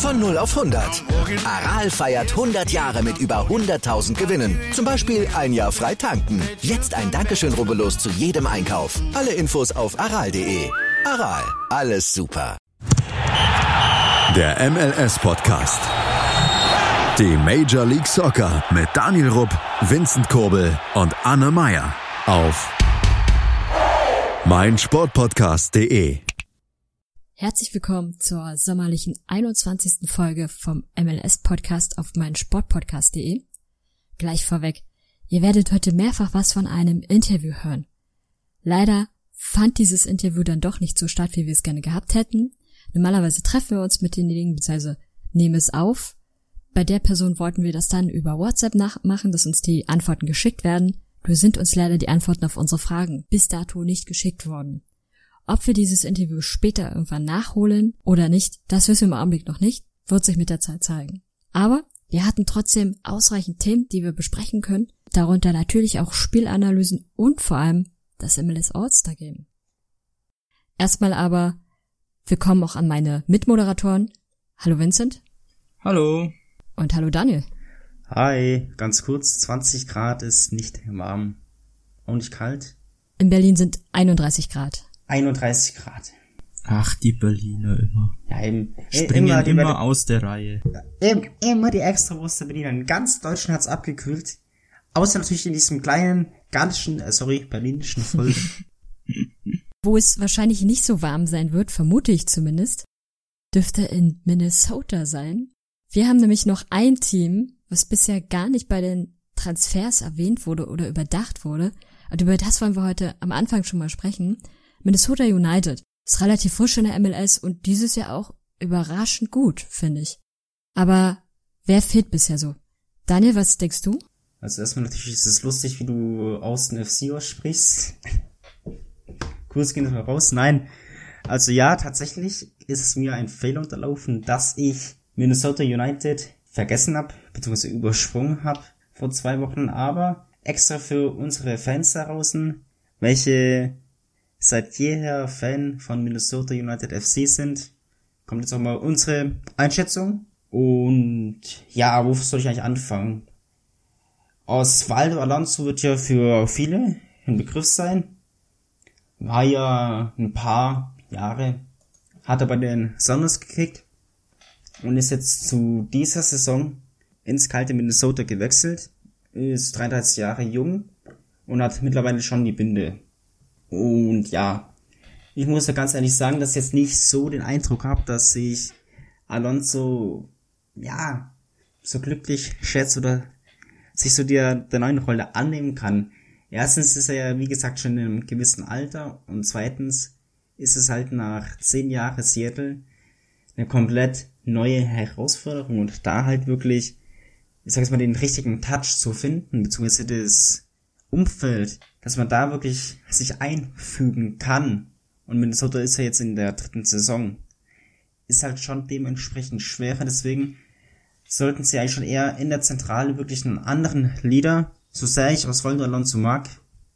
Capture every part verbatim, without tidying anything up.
Von null auf hundert. Aral feiert hundert Jahre mit über hunderttausend Gewinnen. Zum Beispiel ein Jahr frei tanken. Jetzt ein Dankeschön, rubbellos zu jedem Einkauf. Alle Infos auf aral punkt de. Aral, alles super. Der M L S-Podcast. Die Major League Soccer mit Daniel Rupp, Vincent Kurbel und Anne Meyer auf meinsportpodcast punkt de. Herzlich willkommen zur sommerlichen einundzwanzigsten Folge vom M L S-Podcast auf meinsportpodcast punkt de. Gleich vorweg, ihr werdet heute mehrfach was von einem Interview hören. Leider fand dieses Interview dann doch nicht so statt, wie wir es gerne gehabt hätten. Normalerweise treffen wir uns mit denjenigen, beziehungsweise nehmen es auf. Bei der Person wollten wir das dann über WhatsApp nachmachen, dass uns die Antworten geschickt werden. Nur sind uns leider die Antworten auf unsere Fragen bis dato nicht geschickt worden. Ob wir dieses Interview später irgendwann nachholen oder nicht, das wissen wir im Augenblick noch nicht, wird sich mit der Zeit zeigen. Aber wir hatten trotzdem ausreichend Themen, die wir besprechen können, darunter natürlich auch Spielanalysen und vor allem das M L S All-Star Game. Erstmal aber willkommen auch an meine Mitmoderatoren. Hallo Vincent. Hallo. Und hallo Daniel. Hi, ganz kurz, zwanzig Grad ist nicht warm. Auch nicht kalt. In Berlin sind einunddreißig Grad. einunddreißig Grad. Ach, die Berliner immer. Ja, eben. Springen immer, immer, immer aus der Reihe. Eben, immer die Extrawurst der Berliner. In ganz Deutschland hat's abgekühlt. Außer natürlich in diesem kleinen, gallischen, äh, sorry, berlinischen Volk. Wo es wahrscheinlich nicht so warm sein wird, vermute ich zumindest, dürfte in Minnesota sein. Wir haben nämlich noch ein Team, was bisher gar nicht bei den Transfers erwähnt wurde oder überdacht wurde. Und über das wollen wir heute am Anfang schon mal sprechen. Minnesota United ist relativ frisch in der M L S und dieses Jahr auch überraschend gut, finde ich. Aber wer fehlt bisher so? Daniel, was denkst du? Also erstmal natürlich ist es lustig, wie du Austin F C aussprichst. Kurz gehen wir mal raus. Nein, also ja, tatsächlich ist es mir ein Fehler unterlaufen, dass ich Minnesota United vergessen habe, beziehungsweise übersprungen habe vor zwei Wochen, aber extra für unsere Fans da draußen, welche seit jeher Fan von Minnesota United F C sind, kommt jetzt auch mal unsere Einschätzung. Und ja, wofür soll ich eigentlich anfangen? Osvaldo Alonso wird ja für viele ein Begriff sein. War ja ein paar Jahre, hat er bei den Sounders gekickt und ist jetzt zu dieser Saison ins kalte Minnesota gewechselt. Ist dreiunddreißig Jahre jung und hat mittlerweile schon die Binde. Und ja, ich muss ja ganz ehrlich sagen, dass ich jetzt nicht so den Eindruck habe, dass ich Alonso, ja, so glücklich schätze oder sich so der, der neuen Rolle annehmen kann. Erstens ist er ja, wie gesagt, schon in einem gewissen Alter und zweitens ist es halt nach zehn Jahren Seattle eine komplett neue Herausforderung und da halt wirklich, ich sag jetzt mal, den richtigen Touch zu finden, beziehungsweise das Umfeld, dass man da wirklich sich einfügen kann. Und Minnesota ist ja jetzt in der dritten Saison. Ist halt schon dementsprechend schwerer, deswegen sollten sie eigentlich schon eher in der Zentrale wirklich einen anderen Leader, so sehr ich Osvaldo Alonso mag.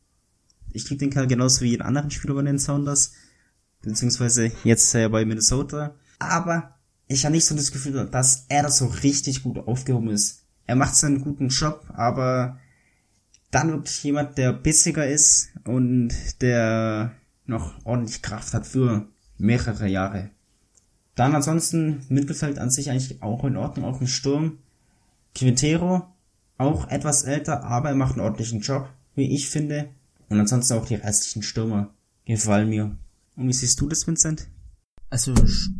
Ich liebe den Kerl genauso wie jeden anderen Spieler bei den Sounders, beziehungsweise jetzt äh, bei Minnesota. Aber ich habe nicht so das Gefühl, dass er da so richtig gut aufgehoben ist. Er macht seinen guten Job, aber dann wirklich jemand, der bissiger ist und der noch ordentlich Kraft hat für mehrere Jahre. Dann ansonsten Mittelfeld an sich eigentlich auch in Ordnung, auch im Sturm. Quintero, auch etwas älter, aber er macht einen ordentlichen Job, wie ich finde. Und ansonsten auch die restlichen Stürmer gefallen mir. Und wie siehst du das, Vincent? Also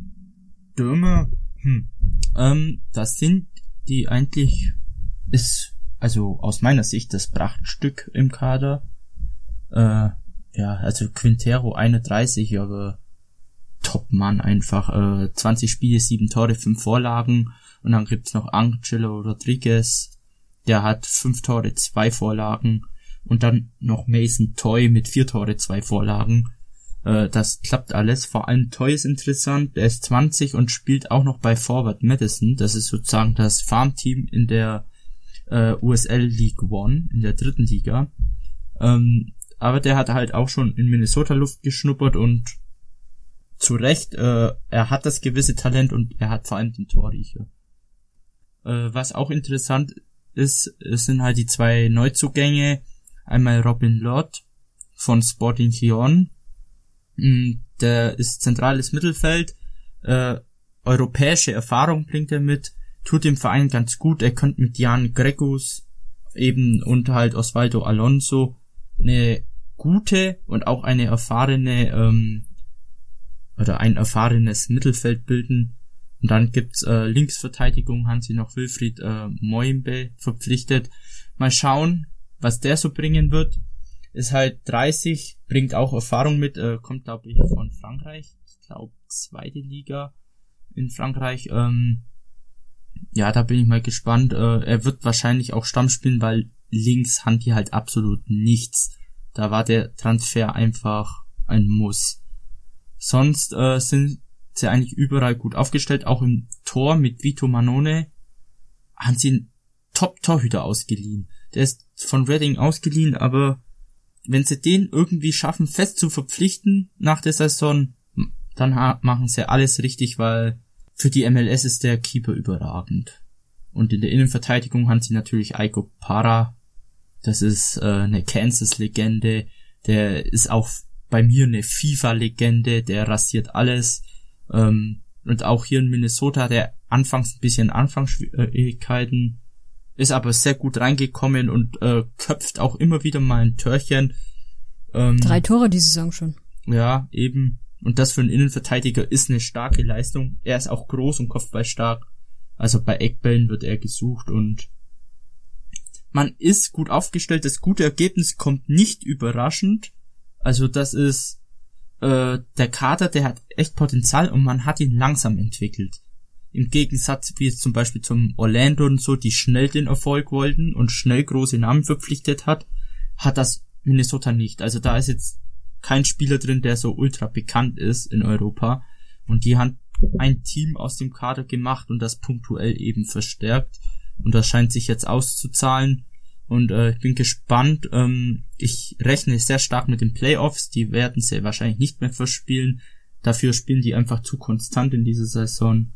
Stürmer, hm, ähm, das sind die eigentlich, ist, also aus meiner Sicht das Prachtstück im Kader. Äh, ja, also Quintero einunddreißig, aber Top-Mann einfach. Äh, zwanzig Spiele, sieben Tore, fünf Vorlagen. Und dann gibt's noch Angelo Rodriguez, der hat fünf Tore, zwei Vorlagen. Und dann noch Mason Toy mit vier Tore, zwei Vorlagen. Äh, das klappt alles. Vor allem Toy ist interessant. Er ist zwanzig und spielt auch noch bei Forward Madison. Das ist sozusagen das Farmteam in der äh, U S L League One, in der dritten Liga. Ähm, aber der hat halt auch schon in Minnesota Luft geschnuppert und zu Recht, äh, er hat das gewisse Talent und er hat vor allem den Torriecher. Äh, was auch interessant ist, es sind halt die zwei Neuzugänge, einmal Robin Lod von Sporting Gijón, der ist zentrales Mittelfeld, äh, europäische Erfahrung bringt er mit, tut dem Verein ganz gut, er könnte mit Jan Gregus eben und halt Osvaldo Alonso eine gute und auch eine erfahrene ähm, oder ein erfahrenes Mittelfeld bilden. Und dann gibt's äh, Linksverteidigung, haben sie noch Wilfried äh, Moimbe verpflichtet. Mal schauen, was der so bringen wird. Ist halt dreißig, bringt auch Erfahrung mit, äh, kommt glaube ich von Frankreich, ich glaube zweite Liga in Frankreich. Ähm, ja, da bin ich mal gespannt. Äh, er wird wahrscheinlich auch Stamm spielen, weil links haben die halt absolut nichts. Da war der Transfer einfach ein Muss. Sonst äh, sind sie eigentlich überall gut aufgestellt, auch im Tor mit Vito Mannone haben sie einen Top-Torhüter ausgeliehen. Der ist von Reading ausgeliehen, aber wenn sie den irgendwie schaffen, fest zu verpflichten nach der Saison, dann ha- machen sie alles richtig, weil für die M L S ist der Keeper überragend. Und in der Innenverteidigung haben sie natürlich Aiko Parra, das ist äh, eine Kansas-Legende, der ist auch bei mir eine FIFA-Legende, der rasiert alles. Ähm, und auch hier in Minnesota, der anfangs ein bisschen Anfangsschwierigkeiten, ist aber sehr gut reingekommen und äh, köpft auch immer wieder mal ein Törchen. Ähm, Drei Tore die Saison schon. Ja, eben. Und das für einen Innenverteidiger ist eine starke Leistung. Er ist auch groß und kopfballstark. Also bei Eckbällen wird er gesucht und man ist gut aufgestellt. Das gute Ergebnis kommt nicht überraschend. Also das ist äh, der Kader, der hat echt Potenzial und man hat ihn langsam entwickelt. Im Gegensatz wie jetzt zum Beispiel zum Orlando und so, die schnell den Erfolg wollten und schnell große Namen verpflichtet hat, hat das Minnesota nicht. Also da ist jetzt kein Spieler drin, der so ultra bekannt ist in Europa. Und die haben ein Team aus dem Kader gemacht und das punktuell eben verstärkt. Und das scheint sich jetzt auszuzahlen. Und äh, ich bin gespannt. Ähm, ich rechne sehr stark mit den Playoffs. Die werden sie wahrscheinlich nicht mehr verspielen. Dafür spielen die einfach zu konstant in dieser Saison.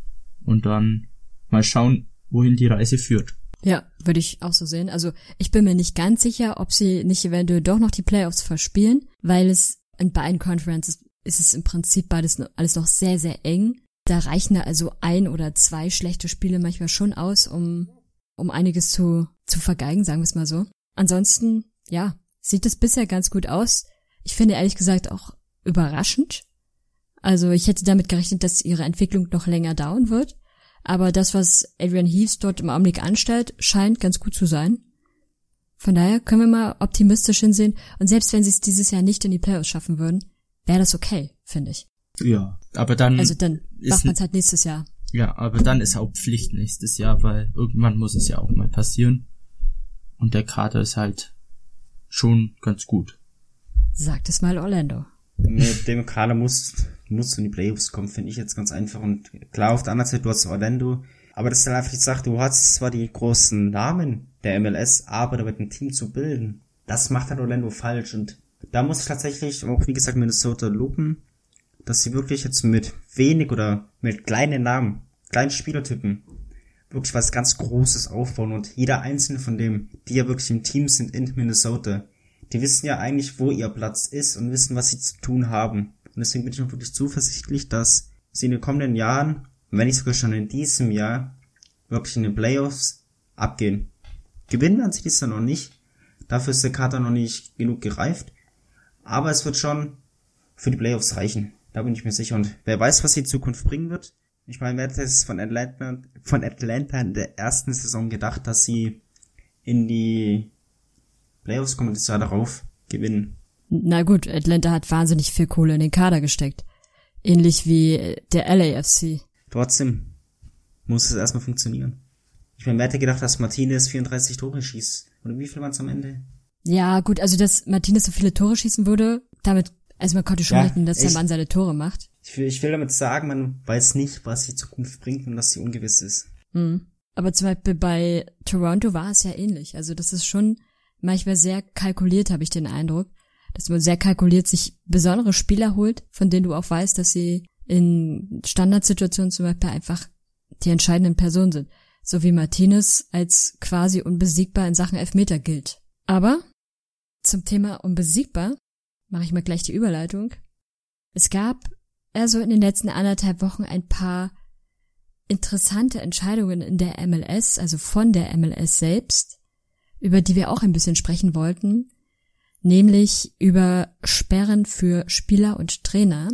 Und dann mal schauen, wohin die Reise führt. Ja, würde ich auch so sehen. Also ich bin mir nicht ganz sicher, ob sie nicht eventuell doch noch die Playoffs verspielen, weil es in beiden Conferences ist es im Prinzip beides alles noch sehr, sehr eng. Da reichen da also ein oder zwei schlechte Spiele manchmal schon aus, um um einiges zu zu vergeigen, sagen wir es mal so. Ansonsten, ja, sieht es bisher ganz gut aus. Ich finde ehrlich gesagt auch überraschend. Also ich hätte damit gerechnet, dass ihre Entwicklung noch länger dauern wird. Aber das, was Adrian Heaves dort im Augenblick anstellt, scheint ganz gut zu sein. Von daher können wir mal optimistisch hinsehen. Und selbst wenn sie es dieses Jahr nicht in die Playoffs schaffen würden, wäre das okay, finde ich. Ja, aber dann... Also dann macht man es halt nächstes Jahr. Ja, aber dann ist auch Pflicht nächstes Jahr, weil irgendwann muss es ja auch mal passieren. Und der Kader ist halt schon ganz gut. Sagt es mal Orlando. Mit dem Kader musst, musst du in die Playoffs kommen, finde ich jetzt ganz einfach. Und klar, auf der anderen Seite, du hast Orlando. Aber das ist dann einfach die Sache, du hast zwar die großen Namen der M L S, aber damit ein Team zu bilden, das macht halt Orlando falsch. Und da muss ich tatsächlich auch, wie gesagt, Minnesota loben, dass sie wirklich jetzt mit wenig oder mit kleinen Namen, kleinen Spielertypen, wirklich was ganz Großes aufbauen. Und jeder einzelne von dem, die ja wirklich im Team sind in Minnesota, die wissen ja eigentlich, wo ihr Platz ist und wissen, was sie zu tun haben. Und deswegen bin ich noch wirklich zuversichtlich, dass sie in den kommenden Jahren, wenn nicht sogar schon in diesem Jahr, wirklich in den Playoffs abgehen. Gewinnen werden sie dies dann noch nicht. Dafür ist der Kader noch nicht genug gereift. Aber es wird schon für die Playoffs reichen. Da bin ich mir sicher. Und wer weiß, was die Zukunft bringen wird. Ich meine, wer hätte es von Atlanta, von Atlanta in der ersten Saison gedacht, dass sie in die Playoffs kommen und das Jahr darauf gewinnen. Na gut, Atlanta hat wahnsinnig viel Kohle in den Kader gesteckt. Ähnlich wie der L A F C. Trotzdem muss es erstmal funktionieren. Ich meine, wer hätte gedacht, dass Martinez vierunddreißig Tore schießt? Oder wie viel waren es am Ende? Ja, gut, also dass Martinez so viele Tore schießen würde, damit, also man konnte schon Ja, rechnen, dass ich, der Mann seine Tore macht. Ich will, ich will damit sagen, man weiß nicht, was die Zukunft bringt und dass sie ungewiss ist. Mhm. Aber zum Beispiel bei Toronto war es ja ähnlich. Also das ist schon manchmal sehr kalkuliert, habe ich den Eindruck. dass man sehr kalkuliert sich besondere Spieler holt, von denen du auch weißt, dass sie in Standardsituationen zum Beispiel einfach die entscheidenden Personen sind. So wie Martinez als quasi unbesiegbar in Sachen Elfmeter gilt. Aber zum Thema unbesiegbar mache ich mal gleich die Überleitung. Es gab also in den letzten anderthalb Wochen ein paar interessante Entscheidungen in der M L S, also von der M L S selbst, über die wir auch ein bisschen sprechen wollten, nämlich über Sperren für Spieler und Trainer.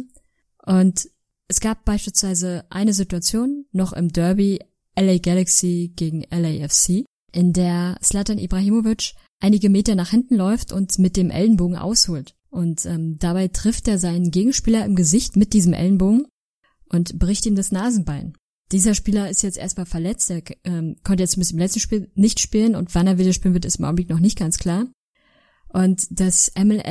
Und es gab beispielsweise eine Situation noch im Derby L A Galaxy gegen L A F C, in der Zlatan Ibrahimovic einige Meter nach hinten läuft und mit dem Ellenbogen ausholt. Und ähm, dabei trifft er seinen Gegenspieler im Gesicht mit diesem Ellenbogen und bricht ihm das Nasenbein. Dieser Spieler ist jetzt erstmal verletzt, er ähm, konnte jetzt bis im letzten Spiel nicht spielen und wann er wieder spielen wird, ist im Augenblick noch nicht ganz klar. Und das M L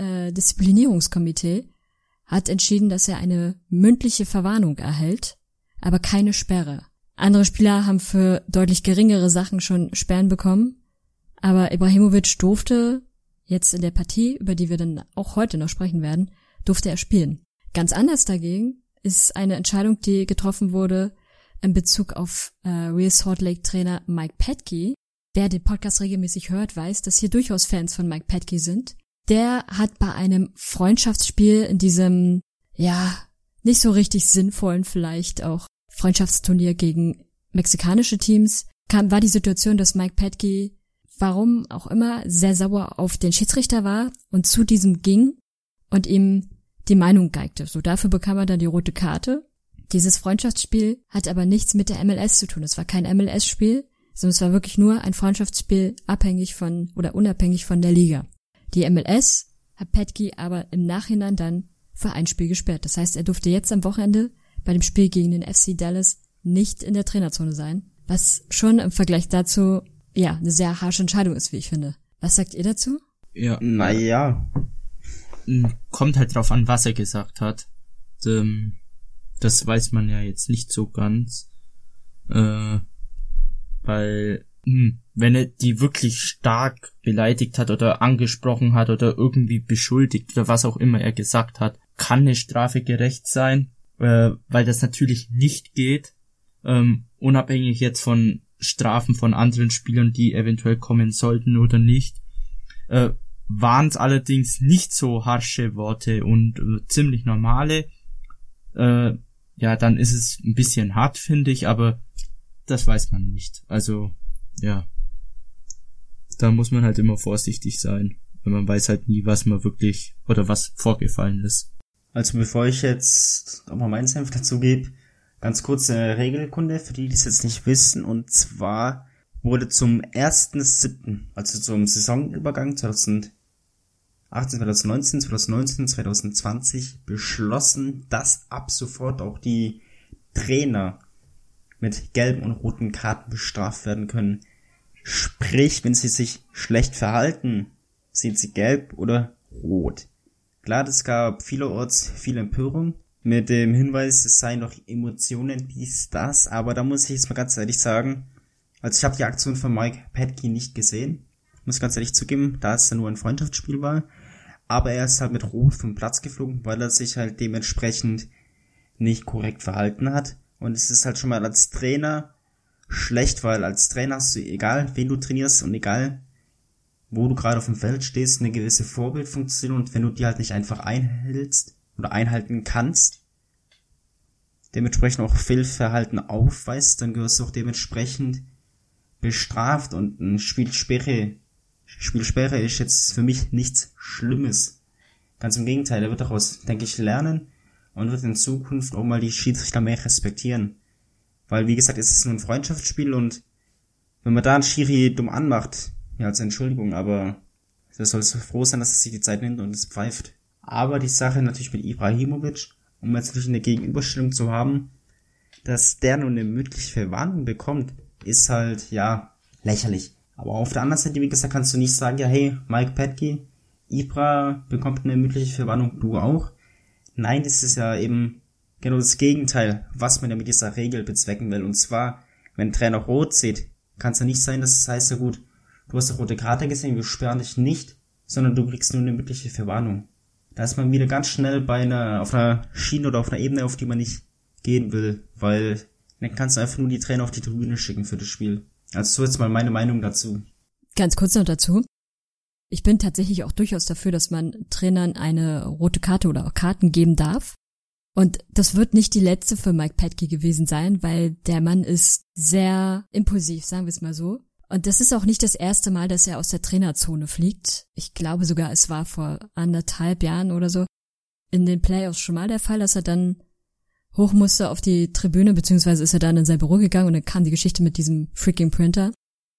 S-Disziplinierungskomitee äh, hat entschieden, dass er eine mündliche Verwarnung erhält, aber keine Sperre. Andere Spieler haben für deutlich geringere Sachen schon Sperren bekommen, aber Ibrahimovic durfte jetzt in der Partie, über die wir dann auch heute noch sprechen werden, durfte er spielen. Ganz anders dagegen ist eine Entscheidung, die getroffen wurde in Bezug auf äh, Real Salt Lake Trainer Mike Petke. Wer den Podcast regelmäßig hört, weiß, dass hier durchaus Fans von Mike Petke sind. Der hat bei einem Freundschaftsspiel in diesem, ja, nicht so richtig sinnvollen vielleicht auch Freundschaftsturnier gegen mexikanische Teams, kam, war die Situation, dass Mike Petke, warum auch immer, sehr sauer auf den Schiedsrichter war und zu diesem ging und ihm die Meinung geigte. So, dafür bekam er dann die rote Karte. Dieses Freundschaftsspiel hat aber nichts mit der M L S zu tun. Es war kein M L S-Spiel, sondern es war wirklich nur ein Freundschaftsspiel abhängig von oder unabhängig von der Liga. Die M L S hat Petke aber im Nachhinein dann für ein Spiel gesperrt. Das heißt, er durfte jetzt am Wochenende bei dem Spiel gegen den F C Dallas nicht in der Trainerzone sein, was schon im Vergleich dazu, ja, eine sehr harsche Entscheidung ist, wie ich finde. Was sagt ihr dazu? Ja. Naja. Kommt halt drauf an, was er gesagt hat. Das weiß man ja jetzt nicht so ganz. Äh, weil, hm, wenn er die wirklich stark beleidigt hat oder angesprochen hat oder irgendwie beschuldigt oder was auch immer er gesagt hat, kann eine Strafe gerecht sein, äh, weil das natürlich nicht geht, ähm, unabhängig jetzt von Strafen von anderen Spielern, die eventuell kommen sollten oder nicht, äh, waren es allerdings nicht so harsche Worte und äh, ziemlich normale. Äh, ja, dann ist es ein bisschen hart, finde ich, aber das weiß man nicht. Also, ja, da muss man halt immer vorsichtig sein, weil man weiß halt nie, was man wirklich oder was vorgefallen ist. Also bevor ich jetzt auch mal meinen Senf dazu gebe, ganz kurz eine Regelkunde, für die, die es jetzt nicht wissen, und zwar wurde zum ersten siebten, also zum Saisonübergang zweitausendachtzehn, zweitausendneunzehn, zweitausendneunzehn, zweitausendzwanzig beschlossen, dass ab sofort auch die Trainer mit gelben und roten Karten bestraft werden können. Sprich, wenn sie sich schlecht verhalten, sind sie gelb oder rot. Klar, es gab vielerorts viel Empörung mit dem Hinweis, es seien noch Emotionen, dies, das, aber da muss ich jetzt mal ganz ehrlich sagen, also ich habe die Aktion von Mike Petke nicht gesehen, muss ganz ehrlich zugeben, da es ja nur ein Freundschaftsspiel war, aber er ist halt mit Rot vom Platz geflogen, weil er sich halt dementsprechend nicht korrekt verhalten hat, und es ist halt schon mal als Trainer schlecht, weil als Trainer hast du, egal wen du trainierst und egal wo du gerade auf dem Feld stehst, eine gewisse Vorbildfunktion, und wenn du die halt nicht einfach einhältst oder einhalten kannst, dementsprechend auch Fehlverhalten aufweist, dann gehörst du auch dementsprechend bestraft, und ein Spielsperre, Spielsperre ist jetzt für mich nichts Schlimmes. Ganz im Gegenteil, er wird daraus, denke ich, lernen und wird in Zukunft auch mal die Schiedsrichter mehr respektieren. Weil, wie gesagt, es ist nur ein Freundschaftsspiel, und wenn man da einen Schiri dumm anmacht, ja, als Entschuldigung, aber da soll es froh sein, dass er sich die Zeit nimmt und es pfeift. Aber die Sache natürlich mit Ibrahimovic, um jetzt natürlich eine Gegenüberstellung zu haben, dass der nur eine mündliche Verwarnung bekommt, ist halt, ja, lächerlich. Aber auf der anderen Seite, wie gesagt, kannst du nicht sagen, ja, hey, Mike Petke, Ibra bekommt eine mündliche Verwarnung, du auch. Nein, das ist ja eben genau das Gegenteil, was man ja mit dieser Regel bezwecken will. Und zwar, wenn ein Trainer rot sieht, kann es ja nicht sein, dass es heißt, ja gut, du hast eine rote Karte gesehen, wir sperren dich nicht, sondern du kriegst nur eine mündliche Verwarnung. Da ist man wieder ganz schnell bei einer, auf einer Schiene oder auf einer Ebene, auf die man nicht gehen will, weil dann kannst du einfach nur die Trainer auf die Tribüne schicken für das Spiel. Also so jetzt mal meine Meinung dazu. Ganz kurz noch dazu. Ich bin tatsächlich auch durchaus dafür, dass man Trainern eine rote Karte oder auch Karten geben darf. Und das wird nicht die letzte für Mike Petke gewesen sein, weil der Mann ist sehr impulsiv, sagen wir es mal so. Und das ist auch nicht das erste Mal, dass er aus der Trainerzone fliegt. Ich glaube sogar, es war vor anderthalb Jahren oder so in den Playoffs schon mal der Fall, dass er dann hoch musste auf die Tribüne, beziehungsweise ist er dann in sein Büro gegangen und dann kam die Geschichte mit diesem freaking Printer.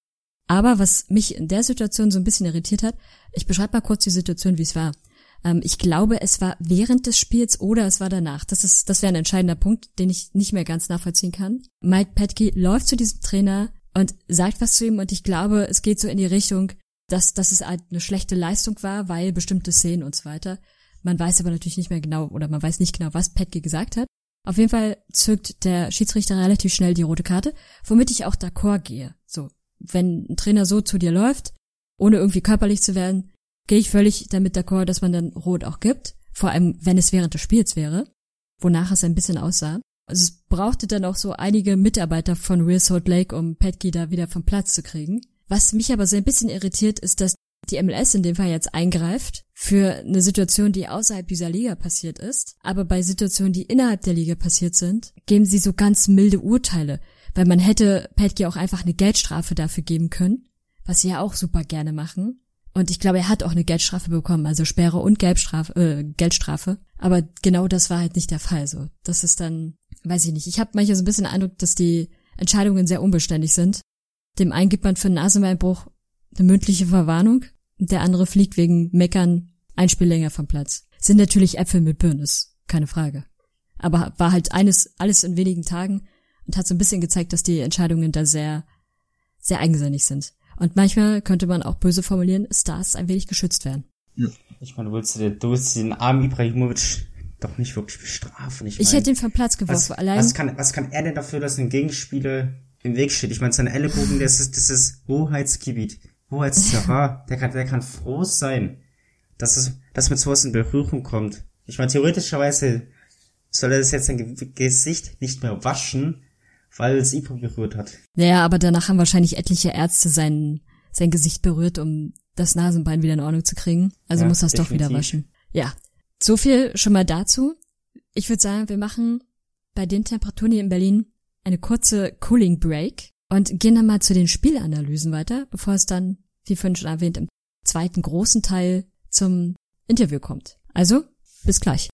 Aber was mich in der Situation so ein bisschen irritiert hat, ich beschreibe mal kurz die Situation, wie es war. Ähm, ich glaube, es war während des Spiels oder es war danach. Das ist, das wäre ein entscheidender Punkt, den ich nicht mehr ganz nachvollziehen kann. Mike Petke läuft zu diesem Trainer und sagt was zu ihm und ich glaube, es geht so in die Richtung, dass, dass es halt eine schlechte Leistung war, weil bestimmte Szenen und so weiter. Man weiß aber natürlich nicht mehr genau oder man weiß nicht genau, was Petke gesagt hat. Auf jeden Fall zückt der Schiedsrichter relativ schnell die rote Karte, womit ich auch d'accord gehe. So, wenn ein Trainer so zu dir läuft, ohne irgendwie körperlich zu werden, gehe ich völlig damit d'accord, dass man dann rot auch gibt. Vor allem, wenn es während des Spiels wäre, wonach es ein bisschen aussah. Also es brauchte dann auch so einige Mitarbeiter von Real Salt Lake, um Petke da wieder vom Platz zu kriegen. Was mich aber so ein bisschen irritiert, ist, dass die M L S in dem Fall jetzt eingreift für eine Situation, die außerhalb dieser Liga passiert ist. Aber bei Situationen, die innerhalb der Liga passiert sind, geben sie so ganz milde Urteile. Weil man hätte Petke auch einfach eine Geldstrafe dafür geben können, was sie ja auch super gerne machen. Und ich glaube, er hat auch eine Geldstrafe bekommen, also Sperre und Gelbstrafe, äh, Geldstrafe. Aber genau das war halt nicht der Fall. So, das ist dann, weiß ich nicht. Ich habe manchmal so ein bisschen den Eindruck, dass die Entscheidungen sehr unbeständig sind. Dem einen gibt man für einen Nasenbeinbruch eine mündliche Verwarnung, und der andere fliegt wegen Meckern ein Spiel länger vom Platz. Sind natürlich Äpfel mit Birnen, ist keine Frage. Aber war halt eines, alles in wenigen Tagen und hat so ein bisschen gezeigt, dass die Entscheidungen da sehr, sehr eigensinnig sind. Und manchmal könnte man auch böse formulieren, Stars ein wenig geschützt werden. Ja. Ich meine, du willst, du willst den armen Ibrahimovic doch nicht wirklich bestrafen. Ich, ich mein, hätte ihn vom Platz geworfen. Was, allein. Was kann, was kann er denn dafür, dass ein Gegenspieler im Weg steht? Ich meine, seine Ellenbogen, das ist, das ist Hoheitsgebiet. Hoheitsterrain. der kann, der kann froh sein, dass es, dass mit sowas in Berührung kommt. Ich meine, theoretischerweise soll er das jetzt sein Gesicht nicht mehr waschen, weil es Ibra berührt hat. Naja, aber danach haben wahrscheinlich etliche Ärzte sein, sein Gesicht berührt, um das Nasenbein wieder in Ordnung zu kriegen. Also ja, muss das definitiv. Doch wieder waschen. Ja, so viel schon mal dazu. Ich würde sagen, wir machen bei den Temperaturen hier in Berlin eine kurze Cooling Break und gehen dann mal zu den Spielanalysen weiter, bevor es dann, wie vorhin schon erwähnt, im zweiten großen Teil zum Interview kommt. Also, bis gleich.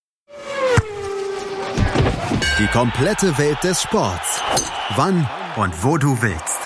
Die komplette Welt des Sports. Wann und wo du willst.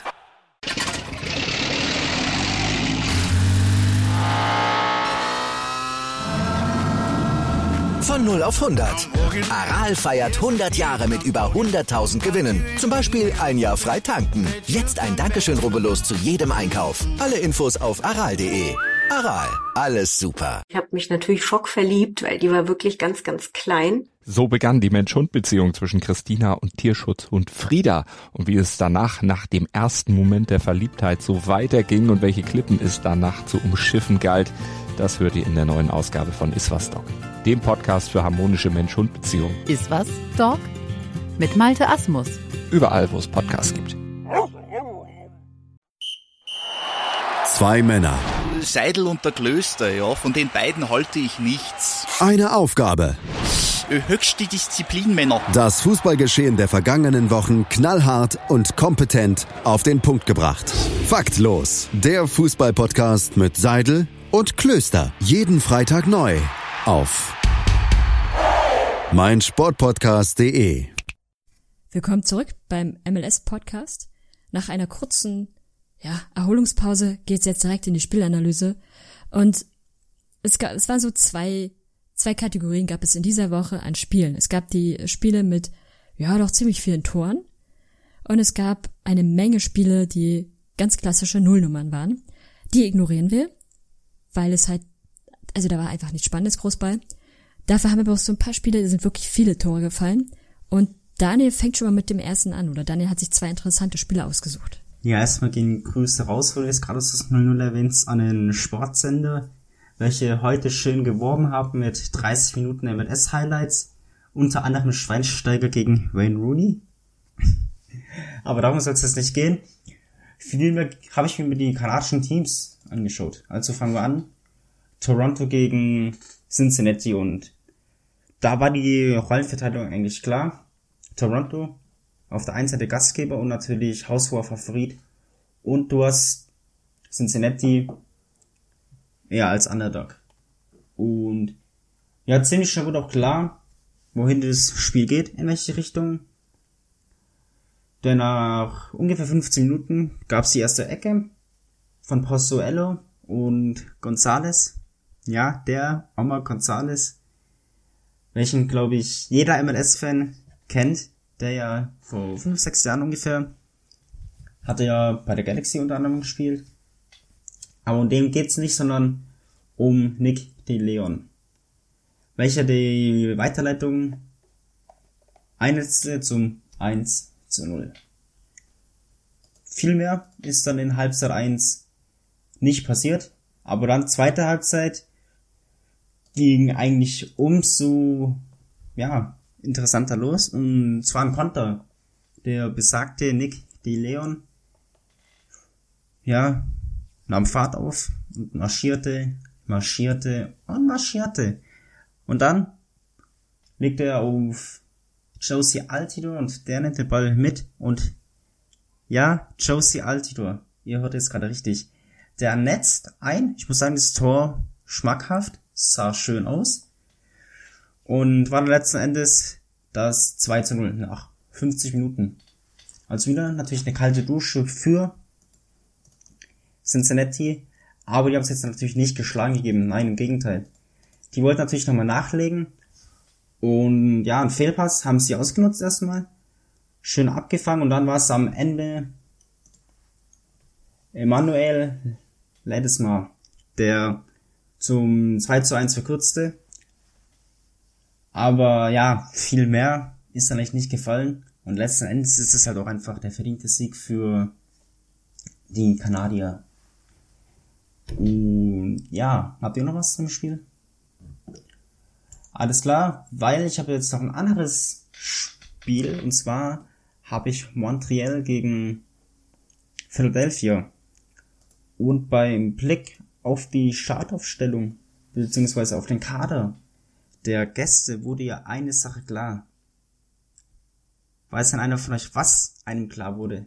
Von null auf hundert. Aral feiert hundert Jahre mit über hunderttausend Gewinnen. Zum Beispiel ein Jahr frei tanken. Jetzt ein Dankeschön, rubbellos zu jedem Einkauf. Alle Infos auf aral punkt de. Aral, alles super. Ich habe mich natürlich schockverliebt, weil die war wirklich ganz, ganz klein. So begann die Mensch-Hund-Beziehung zwischen Christina und Tierschutzhund Frieda. Und wie es danach, nach dem ersten Moment der Verliebtheit, so weiterging und welche Klippen es danach zu umschiffen galt, das hört ihr in der neuen Ausgabe von Iswas Dog, dem Podcast für harmonische Mensch-Hund-Beziehungen. Iswas Dog mit Malte Asmus. Überall, wo es Podcasts gibt. Zwei Männer. Seidel und der Klöster, ja, von den beiden halte ich nichts. Eine Aufgabe. Höchste Disziplin, Männer. Das Fußballgeschehen der vergangenen Wochen knallhart und kompetent auf den Punkt gebracht. Faktlos, der Fußball-Podcast mit Seidel und Klöster. Jeden Freitag neu auf meinsportpodcast punkt de. Willkommen zurück beim M L S-Podcast. Nach einer kurzen ja, Erholungspause geht's jetzt direkt in die Spielanalyse. Und es gab, es waren so zwei, zwei Kategorien gab es in dieser Woche an Spielen. Es gab die Spiele mit, ja, doch ziemlich vielen Toren. Und es gab eine Menge Spiele, die ganz klassische Nullnummern waren. Die ignorieren wir, weil es halt, also da war einfach nichts Spannendes groß bei. Dafür haben wir aber auch so ein paar Spiele, da sind wirklich viele Tore gefallen. Und Daniel fängt schon mal mit dem ersten an, oder Daniel hat sich zwei interessante Spiele ausgesucht. Ja, erstmal gehen Grüße raus, wo du jetzt gerade das null null erwähnst, an den Sportsender. welche heute schön geworben haben mit dreißig Minuten M L S-Highlights, unter anderem Schweinsteiger gegen Wayne Rooney. Aber darum soll es jetzt nicht gehen. Vielmehr habe ich mir die kanadischen Teams angeschaut. Also fangen wir an. Toronto gegen Cincinnati, und da war die Rollenverteilung eigentlich klar. Toronto auf der einen Seite Gastgeber und natürlich haushoher Favorit, und du hast Cincinnati eher als Underdog. Und ja, ziemlich schnell wurde auch klar, wohin das Spiel geht, in welche Richtung. Denn nach ungefähr fünfzehn Minuten gab es die erste Ecke von Pozuelo und Gonzalez. Ja, der Omar Gonzalez, welchen, glaube ich, jeder M L S-Fan kennt, der ja vor fünf, sechs Jahren ungefähr hat er ja bei der Galaxy unter anderem gespielt. Aber um den geht's nicht, sondern um Nick DeLeon, welcher die Weiterleitung einsetzte zum eins zu null. Viel mehr ist dann in Halbzeit eins nicht passiert, aber dann zweite Halbzeit ging eigentlich umso, ja, interessanter los, und zwar ein Konter. Der besagte Nick DeLeon, ja, nahm Fahrt auf und marschierte, marschierte und marschierte. Und dann legte er auf Josie Altidore, und der nimmt den Ball mit, und ja, Josie Altidore, ihr hört jetzt gerade richtig, der netzt ein. Ich muss sagen, das Tor schmackhaft, sah schön aus, und war dann letzten Endes das zwei zu null nach fünfzig Minuten. Also wieder natürlich eine kalte Dusche für Cincinnati, aber die haben es jetzt natürlich nicht geschlagen gegeben, nein, im Gegenteil. Die wollten natürlich nochmal nachlegen, und ja, einen Fehlpass haben sie ausgenutzt erstmal, schön abgefangen, und dann war es am Ende Emmanuel Ledesma, der zum zwei zu eins verkürzte. Aber ja, viel mehr ist dann echt nicht gefallen, und letzten Endes ist es halt auch einfach der verdiente Sieg für die Kanadier. Und ja, habt ihr noch was zum Spiel? Alles klar, weil ich habe jetzt noch ein anderes Spiel, und zwar habe ich Montreal gegen Philadelphia. Und beim Blick auf die Startaufstellung, beziehungsweise auf den Kader der Gäste, wurde ja eine Sache klar. Weiß denn einer von euch, was einem klar wurde?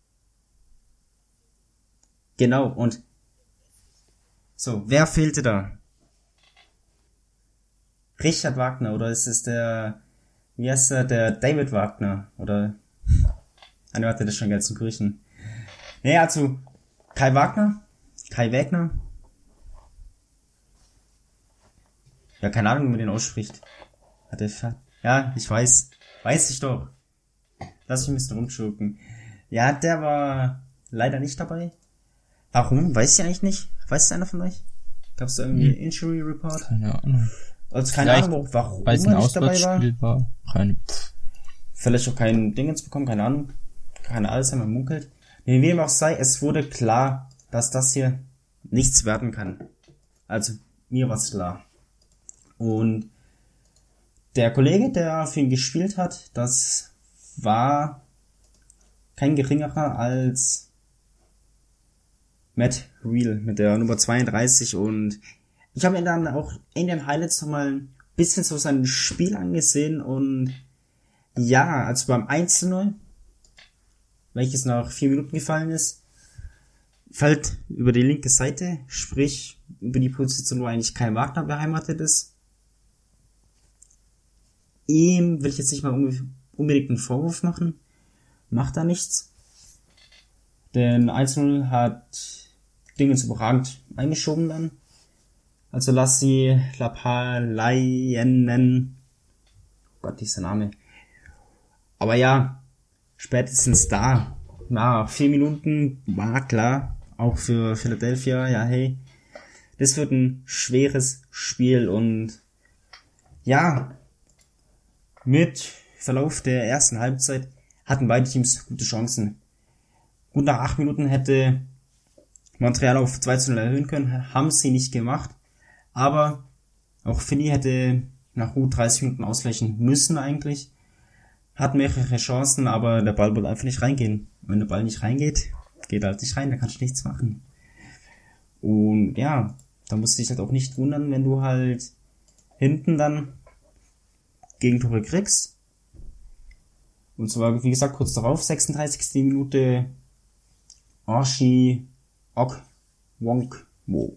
Genau, und so, wer fehlte da? Richard Wagner, oder ist es der, wie heißt der, der David Wagner, oder, einer hatte das schon ganz zu grüßen. Nee, also, Kai Wagner, Kai Wagner, ja, keine Ahnung, wie man den ausspricht. Hat der, ja, ich weiß, weiß ich doch. Lass mich ein bisschen rumschurken. Ja, der war leider nicht dabei. Warum? Weiß ich eigentlich nicht. Weiß es einer von euch? Gab's da irgendwie hm. Injury Report? Keine Ahnung. Also keine Vielleicht, Ahnung, warum weil es ein er nicht dabei war. war. Keine. Vielleicht auch kein Dingens bekommen, keine Ahnung. Keine Alzheimer munkelt. Wie dem auch sei, es wurde klar, dass das hier nichts werden kann. Also, mir war's klar. Und der Kollege, der für ihn gespielt hat, das war kein geringerer als Matt Reel mit der Nummer zweiunddreißig, und ich habe mir dann auch in den Highlights nochmal ein bisschen so sein Spiel angesehen, und ja, also beim eins zu null, welches nach vier Minuten gefallen ist, fällt über die linke Seite, sprich über die Position, wo eigentlich Kai Wagner beheimatet ist. Ihm will ich jetzt nicht mal unbedingt einen Vorwurf machen, macht da nichts. Denn eins zu null hat Dingens überragend eingeschoben dann. Also Lassi Lapalainen. Oh Gott, dieser Name. Aber ja, spätestens da, nach vier Minuten war klar, auch für Philadelphia, ja hey, das wird ein schweres Spiel, und ja, mit Verlauf der ersten Halbzeit hatten beide Teams gute Chancen. Gut, nach acht Minuten hätte Montreal auf zwei zu null erhöhen können, haben sie nicht gemacht. Aber auch Philly hätte nach gut dreißig Minuten ausgleichen müssen eigentlich. Hat mehrere Chancen, aber der Ball wollte einfach nicht reingehen. Wenn der Ball nicht reingeht, geht er halt nicht rein, da kannst du nichts machen. Und ja, da musst du dich halt auch nicht wundern, wenn du halt hinten dann Gegentore kriegst. Und zwar, wie gesagt, kurz darauf, sechsunddreißigste Minute, Archie Okwonkwọ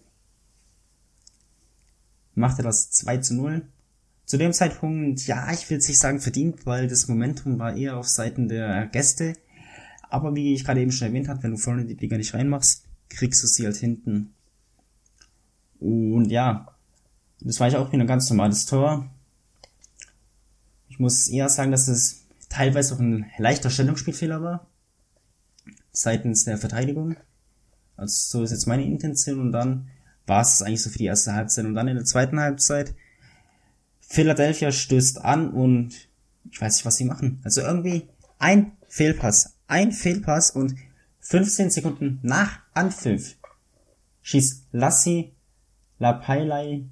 machte das zwei zu null. Zu dem Zeitpunkt, ja, ich will jetzt nicht sagen verdient, weil das Momentum war eher auf Seiten der Gäste. Aber wie ich gerade eben schon erwähnt habe, wenn du vorne die Dinger nicht reinmachst, kriegst du sie halt hinten. Und ja, das war ja auch wieder ein ganz normales Tor. Ich muss eher sagen, dass es teilweise auch ein leichter Stellungsspielfehler war. Seitens der Verteidigung. Also so ist jetzt meine Intention und dann war es eigentlich so für die erste Halbzeit. Und dann in der zweiten Halbzeit Philadelphia stößt an und ich weiß nicht, was sie machen. Also irgendwie ein Fehlpass. Ein Fehlpass und fünfzehn Sekunden nach Anpfiff schießt Lassi Lapailainen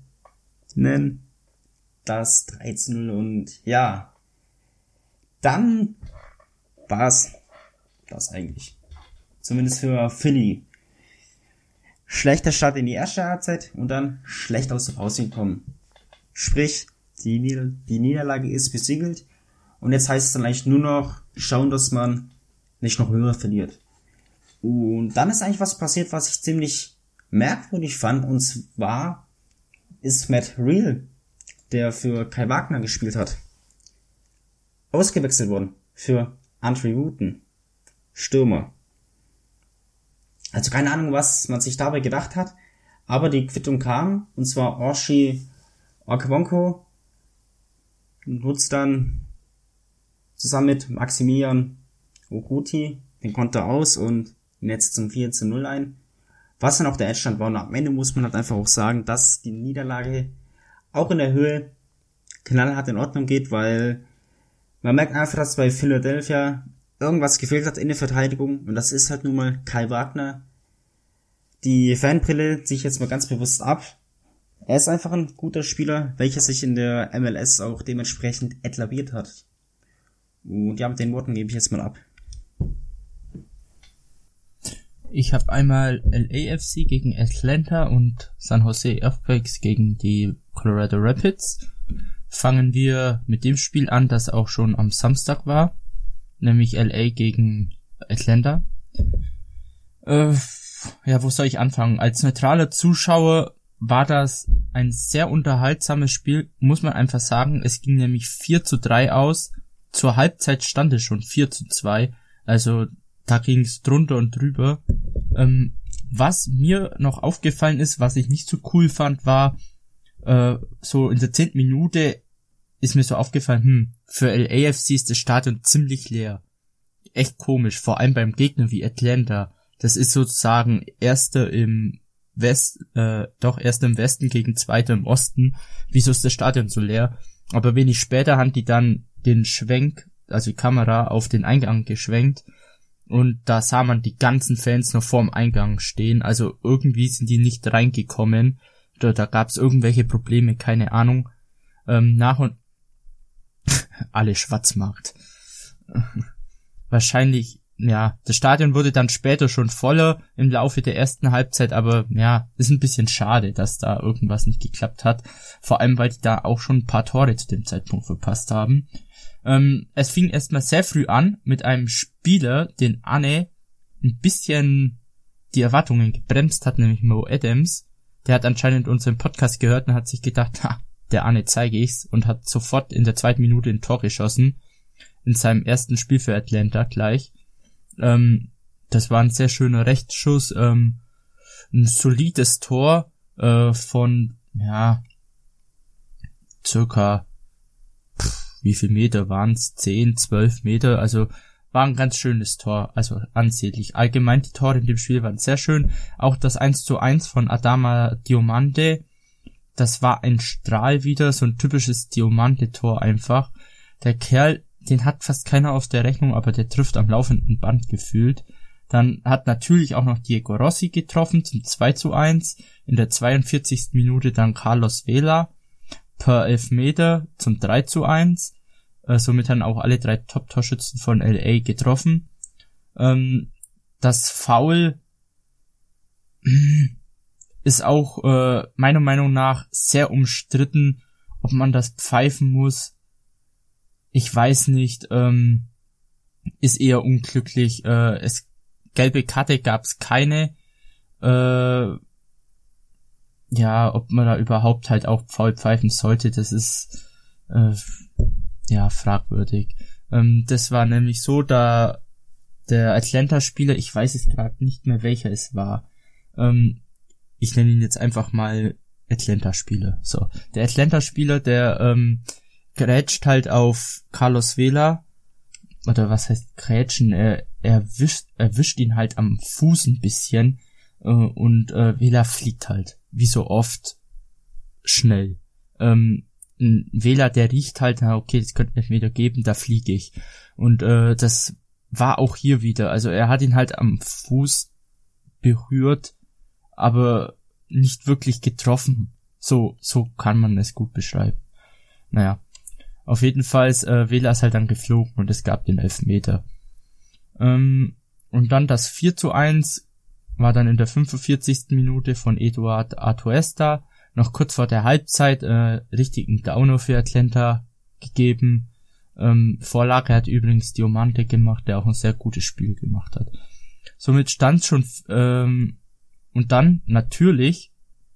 das drei zu null und ja, dann war's das eigentlich. Zumindest für Philly. Schlechter Start in die erste Halbzeit und dann schlecht aus der Pause gekommen. Sprich, die, Nieder- die Niederlage ist besiegelt und jetzt heißt es dann eigentlich nur noch schauen, dass man nicht noch höher verliert. Und dann ist eigentlich was passiert, was ich ziemlich merkwürdig fand, und zwar ist Matt Rhule, der für Kai Wagner gespielt hat, ausgewechselt worden für Andre Wooten, Stürmer. Also keine Ahnung, was man sich dabei gedacht hat, aber die Quittung kam, und zwar Archie Okwonkwọ nutzt dann zusammen mit Maximilian Urruti den Konter aus und netzt zum vier zu null ein. Was dann auch der Endstand war, und am Ende muss man halt einfach auch sagen, dass die Niederlage auch in der Höhe knallhart in Ordnung geht, weil man merkt einfach, dass bei Philadelphia irgendwas gefehlt hat in der Verteidigung, und das ist halt nun mal Kai Wagner. Die Fanbrille ziehe ich jetzt mal ganz bewusst ab. Er ist einfach ein guter Spieler, welcher sich in der M L S auch dementsprechend etabliert hat. Und ja, mit den Worten gebe ich jetzt mal ab. Ich habe einmal L A F C gegen Atlanta und San Jose Earthquakes gegen die Colorado Rapids. Fangen wir mit dem Spiel an, das auch schon am Samstag war, nämlich L A gegen Atlanta. Äh, ja, wo soll ich anfangen? Als neutraler Zuschauer war das ein sehr unterhaltsames Spiel, muss man einfach sagen. Es ging nämlich vier zu drei aus. Zur Halbzeit stand es schon vier zu zwei. Also da ging es drunter und drüber. Ähm, was mir noch aufgefallen ist, was ich nicht so cool fand, war, äh, so in der zehnten Minute ist mir so aufgefallen, hm, für L A F C ist das Stadion ziemlich leer. Echt komisch, vor allem beim Gegner wie Atlanta. Das ist sozusagen Erster im West, äh, doch Erster im Westen gegen Zweiter im Osten. Wieso ist das Stadion so leer? Aber wenig später haben die dann den Schwenk, also die Kamera, auf den Eingang geschwenkt. Und da sah man die ganzen Fans noch vorm Eingang stehen. Also irgendwie sind die nicht reingekommen. Da, da gab es irgendwelche Probleme, keine Ahnung. Ähm, nach und alle Schwarzmarkt. Wahrscheinlich, ja, das Stadion wurde dann später schon voller im Laufe der ersten Halbzeit, aber ja, ist ein bisschen schade, dass da irgendwas nicht geklappt hat. Vor allem, weil die da auch schon ein paar Tore zu dem Zeitpunkt verpasst haben. Ähm, es fing erstmal sehr früh an mit einem Spieler, den Anne ein bisschen die Erwartungen gebremst hat, nämlich Mo Adams. Der hat anscheinend unseren Podcast gehört und hat sich gedacht, ha, der Anne zeige ich's, und hat sofort in der zweiten Minute ein Tor geschossen. In seinem ersten Spiel für Atlanta gleich. Ähm, das war ein sehr schöner Rechtsschuss, ähm, ein solides Tor äh, von, ja, circa, pff, wie viel Meter waren's? zehn, zwölf Meter, also war ein ganz schönes Tor, also ansehnlich. Allgemein die Tore in dem Spiel waren sehr schön. Auch das eins zu eins von Adama Diomande, das war ein Strahl wieder, so ein typisches Diomande-Tor einfach. Der Kerl, den hat fast keiner auf der Rechnung, aber der trifft am laufenden Band gefühlt. Dann hat natürlich auch noch Diego Rossi getroffen zum zwei zu eins. In der zweiundvierzigsten Minute dann Carlos Vela per Elfmeter zum drei zu eins. Äh, somit haben auch alle drei Top-Torschützen von L A getroffen. Ähm, das Foul ist auch äh, meiner Meinung nach sehr umstritten, ob man das pfeifen muss. Ich weiß nicht, ähm, ist eher unglücklich. Äh, es gelbe Karte gab es keine. Äh, ja, ob man da überhaupt halt auch Foul pfeifen sollte, das ist äh, ja fragwürdig. Ähm, das war nämlich so, da der Atlanta-Spieler, ich weiß es gerade nicht mehr, welcher es war. Ähm, ich nenne ihn jetzt einfach mal Atlanta-Spieler. So, der Atlanta-Spieler, der ähm, grätscht halt auf Carlos Vela, oder was heißt grätschen, er, er wischt, er wischt ihn halt am Fuß ein bisschen, äh, und äh, Vela fliegt halt, wie so oft, schnell. Ähm, ein Vela, der riecht halt, na okay, das könnte mir wieder geben, da fliege ich. Und äh, das war auch hier wieder, also er hat ihn halt am Fuß berührt, aber nicht wirklich getroffen. So, so kann man es gut beschreiben. Naja, auf jeden Fall, äh, Vela ist halt dann geflogen und es gab den Elfmeter. Ähm, und dann das vier zu eins war dann in der fünfundvierzigsten Minute von Eduard Atuesta. Noch kurz vor der Halbzeit äh, richtigen Downer für Atlanta gegeben. Ähm, Vorlage hat übrigens Diomante gemacht, der auch ein sehr gutes Spiel gemacht hat. Somit stand schon, ähm, und dann natürlich,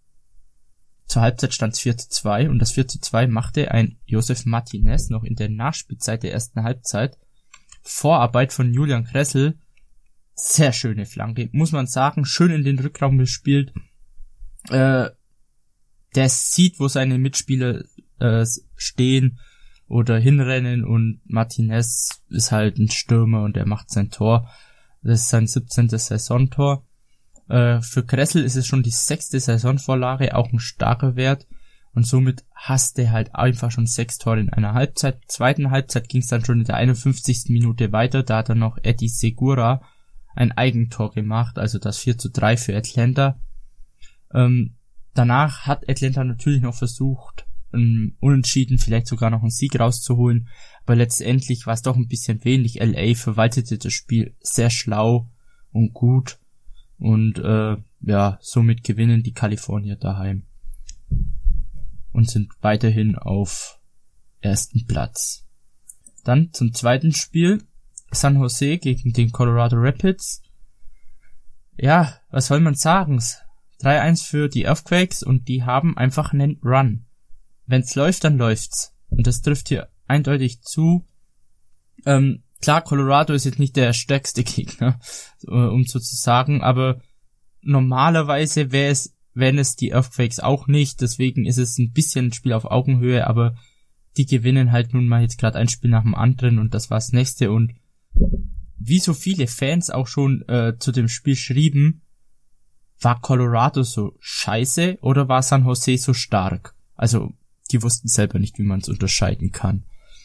zur Halbzeit stand es vier zu zwei und das vier zu zwei machte ein Josef Martinez noch in der Nachspielzeit der ersten Halbzeit. Vorarbeit von Julian Kressel, sehr schöne Flanke, muss man sagen, schön in den Rückraum gespielt. Äh, der sieht, wo seine Mitspieler äh, stehen oder hinrennen und Martinez ist halt ein Stürmer und er macht sein Tor. Das ist sein siebzehntes Saisontor. Äh, für Kressel ist es schon die sechste Saisonvorlage, auch ein starker Wert. Und somit hasste er halt einfach schon sechs Tore in einer Halbzeit. Zweiten Halbzeit ging es dann schon in der einundfünfzigsten Minute weiter. Da hat dann noch Eddie Segura ein Eigentor gemacht, also das vier zu drei für Atlanta. Ähm, danach hat Atlanta natürlich noch versucht, ein Unentschieden, vielleicht sogar noch einen Sieg rauszuholen. Aber letztendlich war es doch ein bisschen wenig. L A verwaltete das Spiel sehr schlau und gut. Und äh, ja, somit gewinnen die Kalifornier daheim. Und sind weiterhin auf ersten Platz. Dann zum zweiten Spiel. San Jose gegen den Colorado Rapids. Ja, was soll man sagen? drei eins für die Earthquakes und die haben einfach einen Run. Wenn's läuft, dann läuft's. Und das trifft hier eindeutig zu. Ähm, klar, Colorado ist jetzt nicht der stärkste Gegner, um so zu sagen, aber normalerweise wäre es, wären es die Earthquakes auch nicht, deswegen ist es ein bisschen ein Spiel auf Augenhöhe, aber die gewinnen halt nun mal jetzt gerade ein Spiel nach dem anderen und das war das nächste. Und wie so viele Fans auch schon äh, zu dem Spiel schrieben, war Colorado so scheiße oder war San Jose so stark? Also die wussten selber nicht, wie man es unterscheiden kann.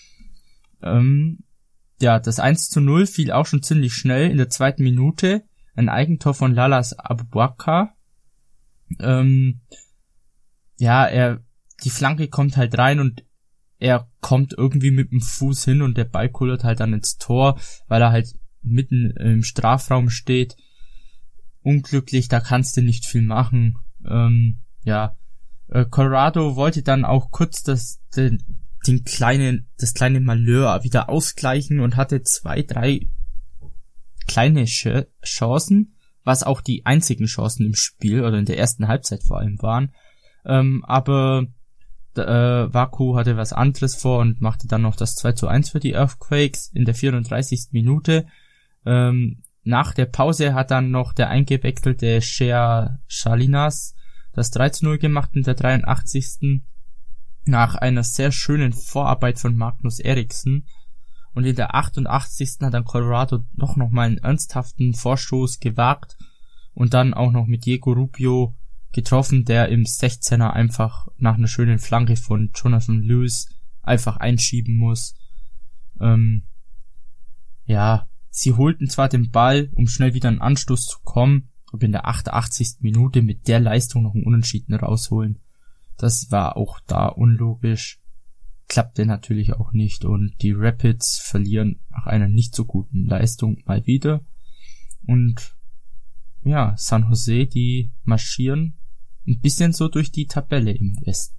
Ähm, ja, das eins zu null fiel auch schon ziemlich schnell in der zweiten Minute. Ein Eigentor von Lalas Abubakar. Ähm, ja, er, die Flanke kommt halt rein und er kommt irgendwie mit dem Fuß hin und der Ball kullert halt dann ins Tor, weil er halt mitten im Strafraum steht. Unglücklich, da kannst du nicht viel machen. Ähm, ja, äh, Colorado wollte dann auch kurz das, den, den kleinen, das kleine Malheur wieder ausgleichen und hatte zwei, drei kleine Ch- Chancen, was auch die einzigen Chancen im Spiel oder in der ersten Halbzeit vor allem waren. Ähm, aber äh, Vaku hatte was anderes vor und machte dann noch das zwei zu eins für die Earthquakes in der vierunddreißigsten Minute. Ähm, nach der Pause hat dann noch der eingewechselte Shea Salinas das drei zu null gemacht in der dreiundachtzigsten nach einer sehr schönen Vorarbeit von Magnus Eriksson. Und in der achtundachtzigsten hat dann Colorado doch nochmal einen ernsthaften Vorstoß gewagt und dann auch noch mit Diego Rubio getroffen, der im sechzehner einfach nach einer schönen Flanke von Jonathan Lewis einfach einschieben muss. Ähm, ja, Sie holten zwar den Ball, um schnell wieder einen Anstoß zu kommen, aber in der achtundachtzigsten Minute mit der Leistung noch einen Unentschieden rausholen, das war auch da unlogisch. Klappte natürlich auch nicht und die Rapids verlieren nach einer nicht so guten Leistung mal wieder. Und ja, San Jose, die marschieren ein bisschen so durch die Tabelle im Westen.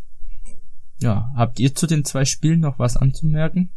Ja, habt ihr zu den zwei Spielen noch was anzumerken?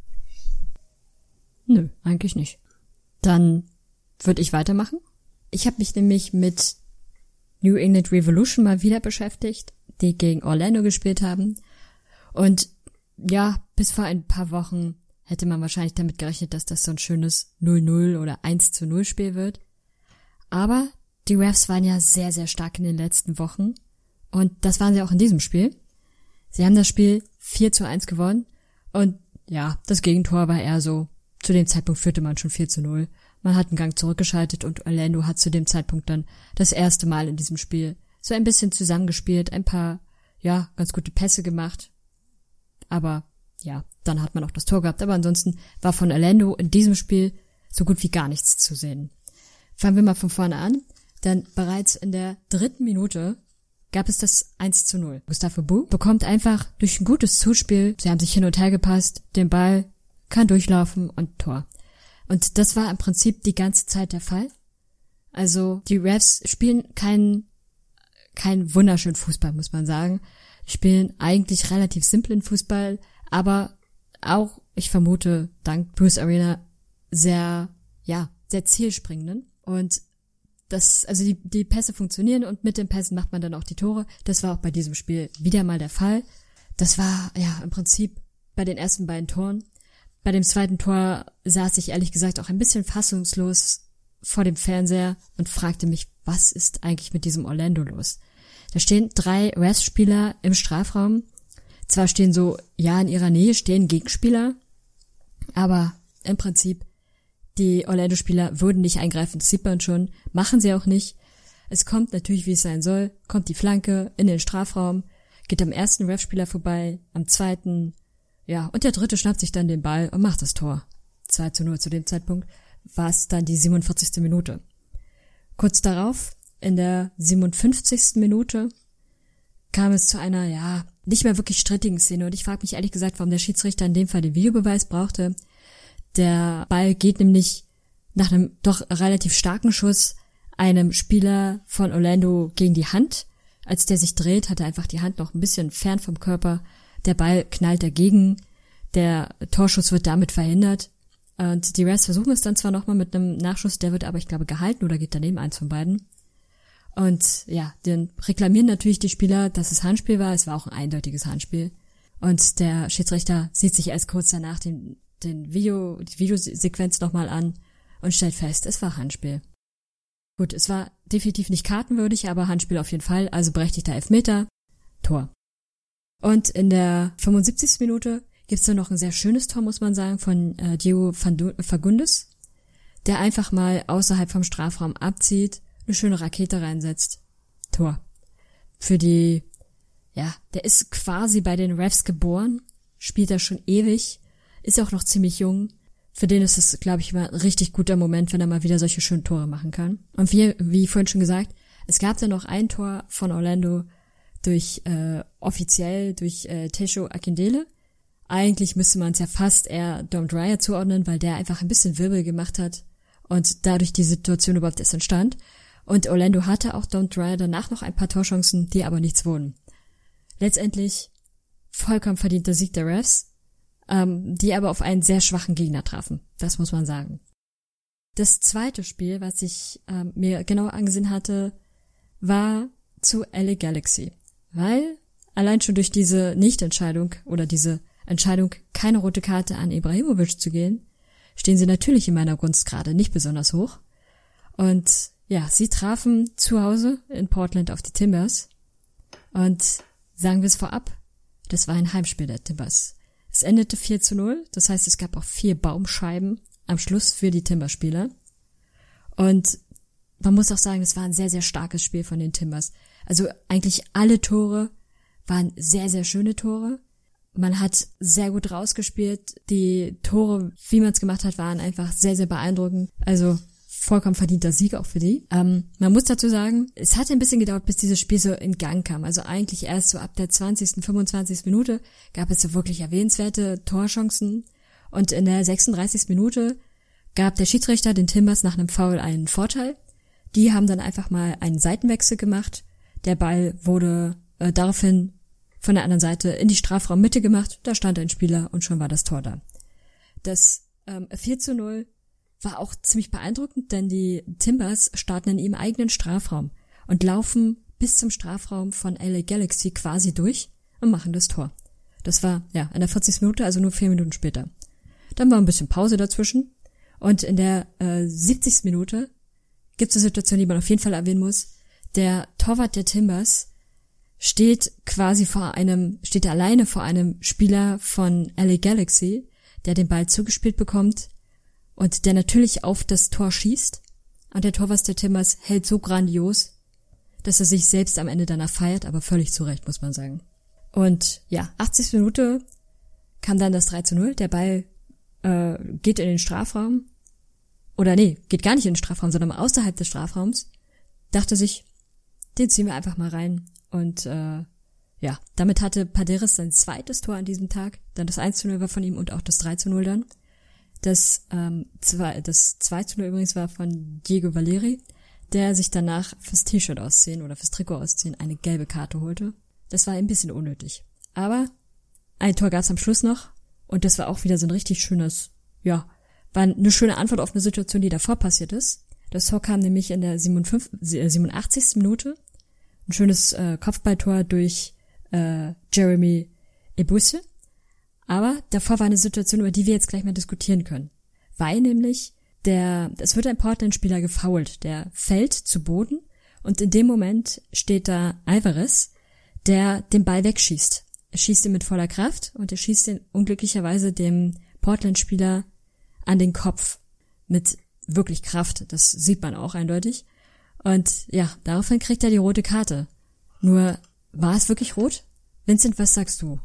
Nö, eigentlich nicht. Dann würde ich weitermachen. Ich habe mich nämlich mit New England Revolution mal wieder beschäftigt, die gegen Orlando gespielt haben. Und ja, bis vor ein paar Wochen hätte man wahrscheinlich damit gerechnet, dass das so ein schönes null null oder eins zu null Spiel wird. Aber die Refs waren ja sehr, sehr stark in den letzten Wochen. Und das waren sie auch in diesem Spiel. Sie haben das Spiel vier zu eins gewonnen. Und ja, das Gegentor war eher so, zu dem Zeitpunkt führte man schon vier zu null. Man hat einen Gang zurückgeschaltet und Orlando hat zu dem Zeitpunkt dann das erste Mal in diesem Spiel so ein bisschen zusammengespielt, ein paar, ja, ganz gute Pässe gemacht. Aber ja, dann hat man auch das Tor gehabt. Aber ansonsten war von Orlando in diesem Spiel so gut wie gar nichts zu sehen. Fangen wir mal von vorne an. Denn bereits in der dritten Minute gab es das eins zu null. Gustavo Bou bekommt einfach durch ein gutes Zuspiel, sie haben sich hin und her gepasst, den Ball, kann durchlaufen und Tor. Und das war im Prinzip die ganze Zeit der Fall. Also die Refs spielen keinen keinen wunderschönen Fußball, muss man sagen. Spielen eigentlich relativ simplen Fußball, aber auch, ich vermute, dank Bruce Arena sehr, ja, sehr zielspringenden. Und das, also die, die Pässe funktionieren und mit den Pässen macht man dann auch die Tore. Das war auch bei diesem Spiel wieder mal der Fall. Das war, ja, im Prinzip bei den ersten beiden Toren. Bei dem zweiten Tor saß ich ehrlich gesagt auch ein bisschen fassungslos vor dem Fernseher und fragte mich, was ist eigentlich mit diesem Orlando los? Da stehen drei Refs-Spieler im Strafraum. Zwar stehen so, ja, in ihrer Nähe stehen Gegenspieler, aber im Prinzip die Orlando-Spieler würden nicht eingreifen, das sieht man schon, machen sie auch nicht. Es kommt natürlich, wie es sein soll, kommt die Flanke in den Strafraum, geht am ersten Ref-Spieler vorbei, am zweiten, ja, und der dritte schnappt sich dann den Ball und macht das Tor. zwei zu null zu dem Zeitpunkt war es dann die siebenundvierzigste Minute. Kurz darauf, in der siebenundfünfzigsten Minute, kam es zu einer, ja, nicht mehr wirklich strittigen Szene und ich frage mich ehrlich gesagt, warum der Schiedsrichter in dem Fall den Videobeweis brauchte. Der Ball geht nämlich nach einem doch relativ starken Schuss einem Spieler von Orlando gegen die Hand. Als der sich dreht, hat er einfach die Hand noch ein bisschen fern vom Körper. Der Ball knallt dagegen. Der Torschuss wird damit verhindert. Und die Refs versuchen es dann zwar nochmal mit einem Nachschuss, der wird aber, ich glaube, gehalten oder geht daneben, eins von beiden. Und ja, dann reklamieren natürlich die Spieler, dass es Handspiel war. Es war auch ein eindeutiges Handspiel. Und der Schiedsrichter sieht sich erst kurz danach den den Video, die Videosequenz nochmal an und stellt fest, es war Handspiel. Gut, es war definitiv nicht kartenwürdig, aber Handspiel auf jeden Fall, also berechtigter Elfmeter, Tor. Und in der fünfundsiebzigsten Minute gibt's dann noch ein sehr schönes Tor, muss man sagen, von äh, Diego Fagundes, der einfach mal außerhalb vom Strafraum abzieht, eine schöne Rakete reinsetzt, Tor. Für die, ja, der ist quasi bei den Refs geboren, spielt da schon ewig, ist auch noch ziemlich jung. Für den ist es, glaube ich, immer ein richtig guter Moment, wenn er mal wieder solche schönen Tore machen kann. Und wie, wie vorhin schon gesagt, es gab dann noch ein Tor von Orlando durch, äh, offiziell durch äh, Tesho Akindele. Eigentlich müsste man es ja fast eher Dom Dwyer zuordnen, weil der einfach ein bisschen Wirbel gemacht hat und dadurch die Situation überhaupt erst entstand. Und Orlando hatte auch Dom Dwyer danach noch ein paar Torchancen, die aber nichts wurden. Letztendlich vollkommen verdienter Sieg der Refs, Ähm, die aber auf einen sehr schwachen Gegner trafen. Das muss man sagen. Das zweite Spiel, was ich ähm, mir genau angesehen hatte, war zu L A Galaxy. Weil allein schon durch diese Nichtentscheidung oder diese Entscheidung, keine rote Karte an Ibrahimovic zu gehen, stehen sie natürlich in meiner Gunst gerade nicht besonders hoch. Und ja, sie trafen zu Hause in Portland auf die Timbers. Und sagen wir es vorab, das war ein Heimspiel der Timbers. Es endete vier zu null, das heißt, es gab auch vier Baumscheiben am Schluss für die Timberspieler. Und man muss auch sagen, es war ein sehr, sehr starkes Spiel von den Timbers. Also eigentlich alle Tore waren sehr, sehr schöne Tore. Man hat sehr gut rausgespielt. Die Tore, wie man es gemacht hat, waren einfach sehr, sehr beeindruckend. Also vollkommen verdienter Sieg auch für die. Ähm, man muss dazu sagen, es hat ein bisschen gedauert, bis dieses Spiel so in Gang kam. Also eigentlich erst so ab der zwanzigsten, fünfundzwanzigsten Minute gab es so wirklich erwähnenswerte Torchancen. Und in der sechsunddreißigsten Minute gab der Schiedsrichter den Timbers nach einem Foul einen Vorteil. Die haben dann einfach mal einen Seitenwechsel gemacht. Der Ball wurde äh, daraufhin von der anderen Seite in die Strafraummitte gemacht. Da stand ein Spieler und schon war das Tor da. Das ähm, vier zu null war auch ziemlich beeindruckend, denn die Timbers starten in ihrem eigenen Strafraum und laufen bis zum Strafraum von L A Galaxy quasi durch und machen das Tor. Das war ja in der vierzigsten Minute, also nur vier Minuten später. Dann war ein bisschen Pause dazwischen und in der äh, siebzigsten Minute gibt es eine Situation, die man auf jeden Fall erwähnen muss. Der Torwart der Timbers steht quasi vor einem, steht alleine vor einem Spieler von L A Galaxy, der den Ball zugespielt bekommt und der natürlich auf das Tor schießt. Und der Torwart der Timbers hält so grandios, dass er sich selbst am Ende danach feiert, aber völlig zu Recht, muss man sagen. Und ja, achtzigste Minute kam dann das drei zu null. Der Ball äh, geht in den Strafraum. Oder nee, geht gar nicht in den Strafraum, sondern außerhalb des Strafraums. Dachte sich, den ziehen wir einfach mal rein. Und äh, ja, damit hatte Paderes sein zweites Tor an diesem Tag. Dann das eins zu null war von ihm und auch das drei zu null dann. Das, ähm, zwei, das zwei zu null übrigens war von Diego Valeri, der sich danach fürs T-Shirt ausziehen oder fürs Trikot ausziehen eine gelbe Karte holte. Das war ein bisschen unnötig. Aber ein Tor gab's am Schluss noch und das war auch wieder so ein richtig schönes, ja, war eine schöne Antwort auf eine Situation, die davor passiert ist. Das Tor kam nämlich in der siebenundachtzigsten Minute. Ein schönes äh, Kopfballtor durch äh, Jeremy Ebouisse. Aber davor war eine Situation, über die wir jetzt gleich mal diskutieren können. Weil nämlich der, es wird ein Portland-Spieler gefoult, der fällt zu Boden und in dem Moment steht da Alvarez, der den Ball wegschießt. Er schießt ihn mit voller Kraft und er schießt ihn unglücklicherweise dem Portland-Spieler an den Kopf mit wirklich Kraft. Das sieht man auch eindeutig. Und ja, daraufhin kriegt er die rote Karte. Nur, war es wirklich rot? Vincent, was sagst du?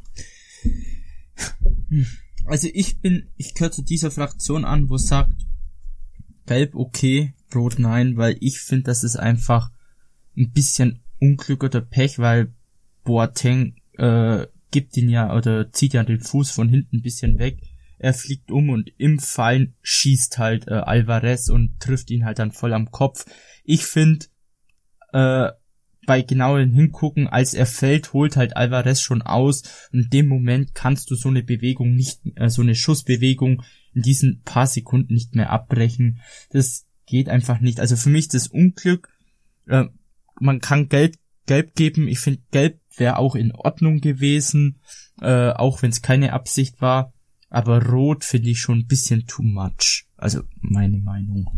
Also ich bin, ich gehöre zu dieser Fraktion an, wo es sagt, gelb okay, rot nein, weil ich finde, das ist einfach ein bisschen Unglück oder Pech, weil Boateng äh, gibt ihn ja oder zieht ja den Fuß von hinten ein bisschen weg. Er fliegt um und im Fallen schießt halt äh, Alvarez und trifft ihn halt dann voll am Kopf. Ich finde, äh, bei genauem Hingucken, als er fällt, holt halt Alvarez schon aus. Und in dem Moment kannst du so eine Bewegung nicht, äh, so eine Schussbewegung in diesen paar Sekunden nicht mehr abbrechen. Das geht einfach nicht. Also für mich das Unglück, äh, man kann Gelb, Gelb geben. Ich finde, Gelb wäre auch in Ordnung gewesen, äh, auch wenn es keine Absicht war. Aber Rot finde ich schon ein bisschen too much. Also meine Meinung.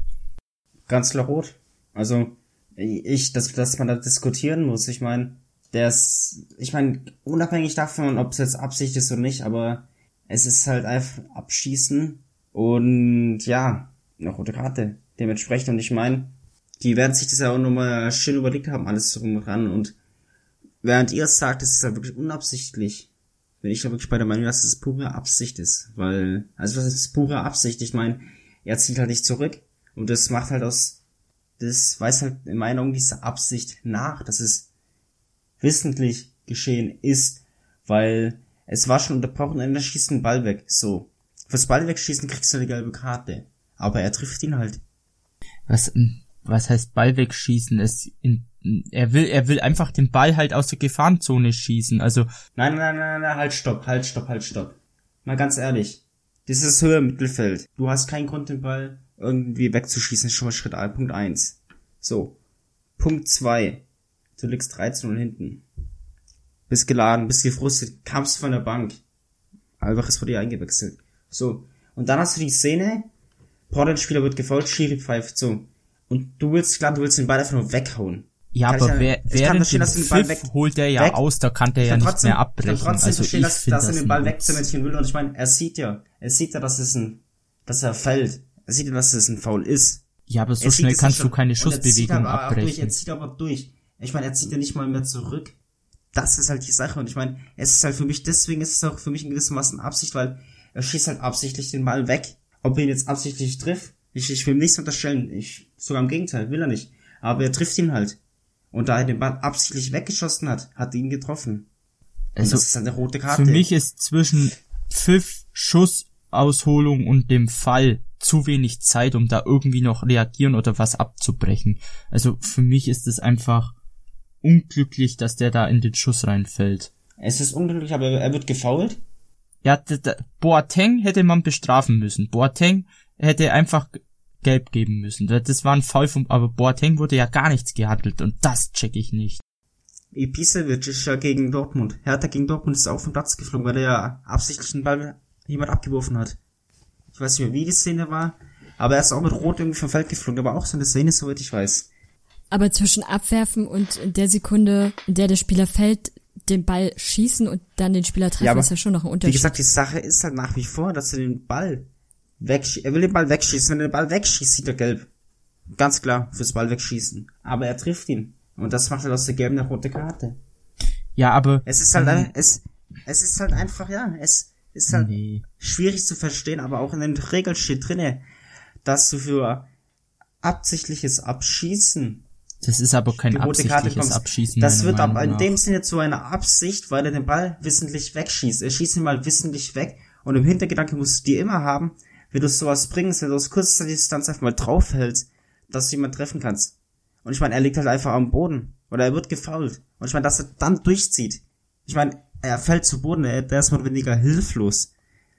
Ganz klar Rot. Also ich, dass, dass man da diskutieren muss. Ich meine, der ist, ich meine, unabhängig davon, ob es jetzt Absicht ist oder nicht, aber es ist halt einfach Abschießen und ja, eine rote Karte dementsprechend. Und ich meine, die werden sich das ja auch nochmal schön überlegt haben, alles drum und dran. Und während ihr es sagt, es ist halt wirklich unabsichtlich, bin ich da wirklich bei der Meinung, dass es pure Absicht ist. Weil, also was ist pure Absicht? Ich meine, er zieht halt nicht zurück. Und das macht halt aus, das weist halt in meinen Augen diese Absicht nach, dass es wissentlich geschehen ist. Weil es war schon unterbrochen und er schießt den Ball weg. So. Fürs Ball wegschießen kriegst du eine gelbe Karte. Aber er trifft ihn halt. Was, was heißt Ball wegschießen? Es in Er will, er will einfach den Ball halt aus der Gefahrenzone schießen, also. Nein, nein, nein, nein, halt, stopp, halt, stopp, halt, stopp. Mal ganz ehrlich. Das ist Höhe im Mittelfeld. Du hast keinen Grund, den Ball irgendwie wegzuschießen. Das ist schon mal Schritt ein, Punkt eins. So. Punkt zwei. Du liegst drei zu null hinten. Bist geladen, bist gefrustet, kamst von der Bank. Einfach ist vor dir eingewechselt. So. Und dann hast du die Szene, Portland-Spieler wird gefoult, Schiri pfeift so. Und du willst, klar, du willst den Ball einfach nur weghauen. Ja, kann aber ja, wer, während dem Pfiff holt er ja weg. aus, da kann der ja nicht trotzdem, mehr abbrechen. Ich kann trotzdem also verstehen, dass, dass er den Ball wegzementieren will. Und ich meine, er sieht ja, er sieht ja, dass es ein, dass er fällt. Er sieht ja, dass es ein Foul ist. Ja, aber so er schnell kannst du keine Schussbewegung abbrechen. Durch, er zieht aber durch. Ich meine, er zieht ja nicht mal mehr zurück. das ist halt die Sache. Und ich meine, es ist halt für mich, deswegen ist es auch für mich in gewissermaßen Absicht, weil er schießt halt absichtlich den Ball weg. Ob er ihn jetzt absichtlich trifft, ich, ich will nichts unterstellen. Ich, sogar im Gegenteil, will er nicht. Aber er trifft ihn halt. Und da er den Ball absichtlich weggeschossen hat, hat er ihn getroffen. Und also, das ist eine rote Karte. Für mich ist zwischen Pfiff, Schussauholung und dem Fall zu wenig Zeit, um da irgendwie noch reagieren oder was abzubrechen. Also für mich ist es einfach unglücklich, dass der da in den Schuss reinfällt. Es ist unglücklich, aber er wird gefoult. Ja, d- d- Boateng hätte man bestrafen müssen. Boateng hätte einfach gelb geben müssen. Das war ein Foul vom, aber Boateng wurde ja gar nichts gehandelt und das check ich nicht. Ibisevic ist ja gegen Dortmund. Hertha gegen Dortmund ist auch vom Platz geflogen, weil er ja absichtlich den Ball jemand abgeworfen hat. Ich weiß nicht mehr, wie die Szene war, aber er ist auch mit Rot irgendwie vom Feld geflogen. Aber auch so eine Szene, soweit ich weiß. Aber zwischen Abwerfen und in der Sekunde, in der der Spieler fällt, den Ball schießen und dann den Spieler treffen, ja, aber ist ja schon noch ein Unterschied. Wie gesagt, die Sache ist halt nach wie vor, dass er den Ball wegschießt. Er will den Ball wegschießen. Wenn er den Ball wegschießt, sieht er gelb. Ganz klar, fürs Ball wegschießen. Aber er trifft ihn. Und das macht halt aus der gelben eine rote Karte. Ja, aber... Es ist halt, ein, es, es ist halt einfach, ja, es ist halt nee. schwierig zu verstehen, aber auch in den Regeln steht drinne, dass du für absichtliches Abschießen... Das ist aber kein absichtliches Abschießen. Das wird aber in dem Sinne zu einer Absicht, weil er den Ball wissentlich wegschießt. Er schießt ihn mal wissentlich weg und im Hintergedanke musst du dir immer haben, wenn du sowas bringst, wenn du aus kurzer Distanz einfach mal draufhältst, dass du jemanden treffen kannst. Und ich meine, er liegt halt einfach am Boden. Oder er wird gefoult. Und ich meine, dass er dann durchzieht. Ich meine, er fällt zu Boden, er, der ist mal weniger hilflos.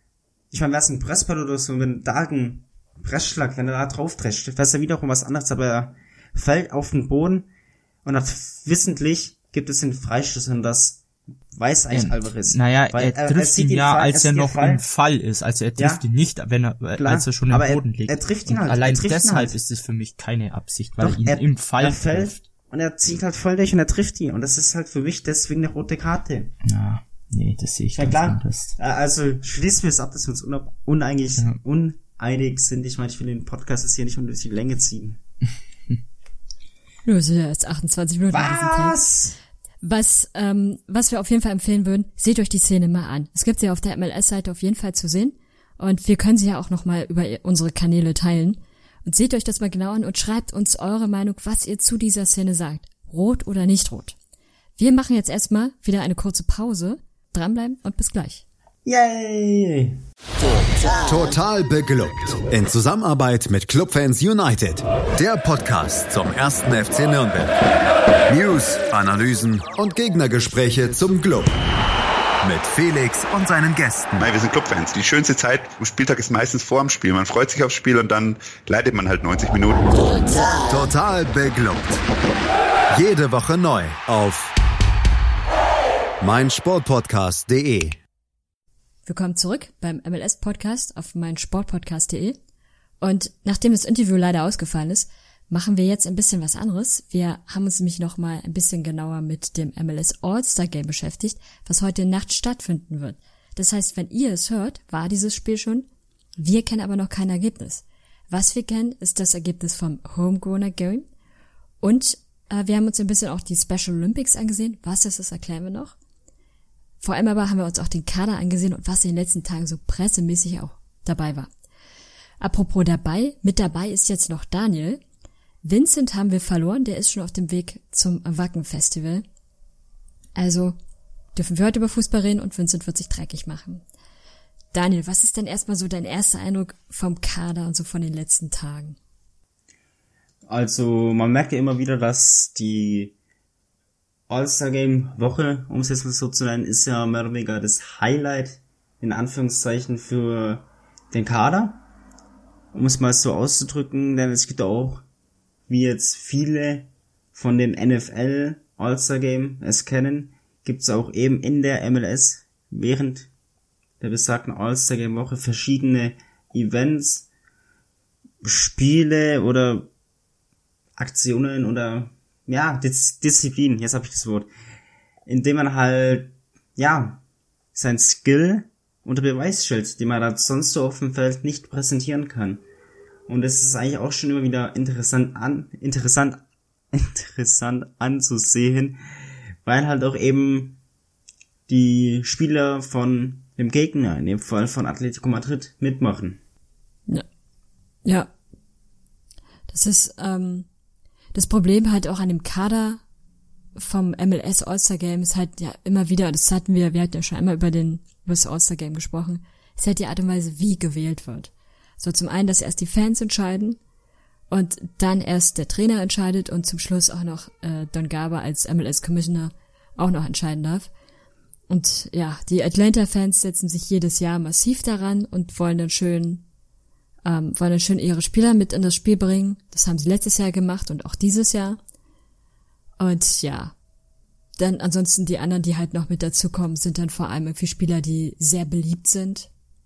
Ich meine, wäre es ein Pressball oder so, wenn da ein Pressschlag, wenn er da drauf drescht, wäre es ja wiederum was anderes, aber er fällt auf den Boden und hat wissentlich gibt es den Freistoß und das weiß eigentlich ähm, Alvarez. Naja, er, er trifft ihn ja, Fall, als er noch Fall. im Fall ist. Also er trifft ja, ihn nicht, wenn er, klar, als er schon im Boden liegt. Er trifft ihn halt. Allein trifft deshalb halt. ist es für mich keine Absicht, weil Doch, er ihn er, im Fall er fällt trifft. Und er zieht halt voll durch und er trifft ihn. Und das ist halt für mich deswegen eine rote Karte. Ja, nee, das sehe ich ja, klar. anders. Also schließen wir es ab, dass wir uns uneinig, ja. uneinig sind. Ich meine, ich will den Podcast jetzt hier nicht unter die Länge ziehen. Nur sind ja erst achtundzwanzig Minuten. Was? Was, ähm, was wir auf jeden Fall empfehlen würden, seht euch die Szene mal an. Es gibt sie auf der M L S-Seite auf jeden Fall zu sehen. Und wir können sie ja auch nochmal über unsere Kanäle teilen. Und seht euch das mal genau an und schreibt uns eure Meinung, was ihr zu dieser Szene sagt. Rot oder nicht rot. Wir machen jetzt erstmal wieder eine kurze Pause. Dranbleiben und bis gleich. Yay! Total, Total beglückt. In Zusammenarbeit mit Clubfans United. Der Podcast zum ersten F C Nürnberg. News, Analysen und Gegnergespräche zum Club. Mit Felix und seinen Gästen. Nein, wir sind Clubfans. Die schönste Zeit am Spieltag ist meistens vor dem Spiel. Man freut sich aufs Spiel und dann leidet man halt neunzig Minuten. Total, Total beglückt. Jede Woche neu auf meinsportpodcast punkt de. Willkommen zurück beim M L S-Podcast auf meinsportpodcast punkt de. Und nachdem das Interview leider ausgefallen ist, machen wir jetzt ein bisschen was anderes. Wir haben uns nämlich noch mal ein bisschen genauer mit dem M L S All-Star Game beschäftigt, was heute Nacht stattfinden wird. Das heißt, wenn ihr es hört, war dieses Spiel schon. Wir kennen aber noch kein Ergebnis. Was wir kennen, ist das Ergebnis vom Homegrown Game. Und äh, wir haben uns ein bisschen auch die Special Olympics angesehen. Was das ist, erklären wir noch. Vor allem aber haben wir uns auch den Kader angesehen und was in den letzten Tagen so pressemäßig auch dabei war. Apropos dabei, mit dabei ist jetzt noch Daniel. Vincent haben wir verloren, der ist schon auf dem Weg zum Wacken-Festival. Also dürfen wir heute über Fußball reden und Vincent wird sich dreckig machen. Daniel, was ist denn erstmal so dein erster Eindruck vom Kader und so von den letzten Tagen? Also man merkt ja immer wieder, dass die All-Star-Game-Woche, um es jetzt mal so zu nennen, ist ja mehr oder weniger das Highlight, in Anführungszeichen, für den Kader. Um es mal so auszudrücken, denn es gibt auch, wie jetzt viele von den N F L All-Star-Game es kennen, gibt es auch eben in der M L S während der besagten All-Star-Game-Woche verschiedene Events, Spiele oder Aktionen oder ja, Dis- Disziplinen, jetzt habe ich das Wort, indem man halt, ja, sein Skill unter Beweis stellt, den man da sonst so auf dem Feld nicht präsentieren kann. Und es ist eigentlich auch schon immer wieder interessant an, interessant, interessant anzusehen, weil halt auch eben die Spieler von dem Gegner, in dem Fall von Atletico Madrid, mitmachen. Ja. Ja. Das ist ähm, das Problem halt auch an dem Kader vom M L S All-Star Game ist halt ja immer wieder, das hatten wir, wir hatten ja schon einmal über den über das All-Star Game gesprochen, ist halt die Art und Weise, wie gewählt wird. So zum einen, dass erst die Fans entscheiden und dann erst der Trainer entscheidet und zum Schluss auch noch äh, Don Garber als M L S Commissioner auch noch entscheiden darf. Und ja, die Atlanta-Fans setzen sich jedes Jahr massiv daran und wollen dann schön, ähm, wollen dann schön ihre Spieler mit in das Spiel bringen. Das haben sie letztes Jahr gemacht und auch dieses Jahr. Und ja, dann ansonsten die anderen, die halt noch mit dazukommen, sind dann vor allem irgendwie Spieler, die sehr beliebt sind,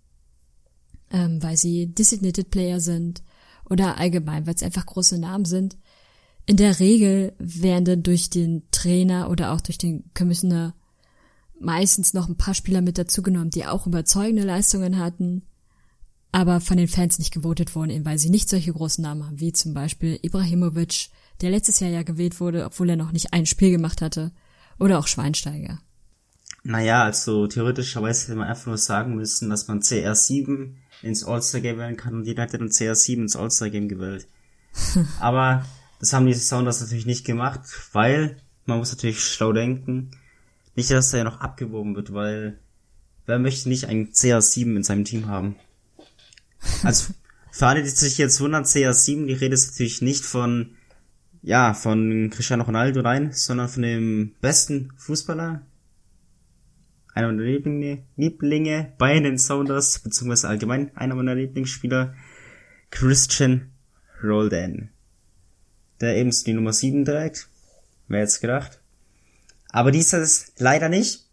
ähm, weil sie Designated Player sind oder allgemein, weil es einfach große Namen sind. In der Regel werden dann durch den Trainer oder auch durch den Commissioner meistens noch ein paar Spieler mit dazugenommen, die auch überzeugende Leistungen hatten, aber von den Fans nicht gewotet wurden, eben weil sie nicht solche großen Namen haben, wie zum Beispiel Ibrahimovic, der letztes Jahr ja gewählt wurde, obwohl er noch nicht ein Spiel gemacht hatte, oder auch Schweinsteiger. Naja, also theoretischerweise hätte man einfach nur sagen müssen, dass man C R sieben ins All-Star-Game wählen kann und jeder hätte dann C R sieben ins All-Star-Game gewählt. Aber das haben die Sounders natürlich nicht gemacht, weil man muss natürlich schlau denken, nicht, dass er ja noch abgewogen wird, weil wer möchte nicht einen C R sieben in seinem Team haben? Also für alle, die sich jetzt wundern, C R sieben, die Rede ist natürlich nicht von ja, von Cristiano Ronaldo rein, sondern von dem besten Fußballer, einer meiner Lieblinge, Lieblinge bei den Sounders, beziehungsweise allgemein einer meiner Lieblingsspieler, Christian Roldan, der ebenso die Nummer sieben trägt. Wer jetzt gedacht? Aber dieses leider nicht.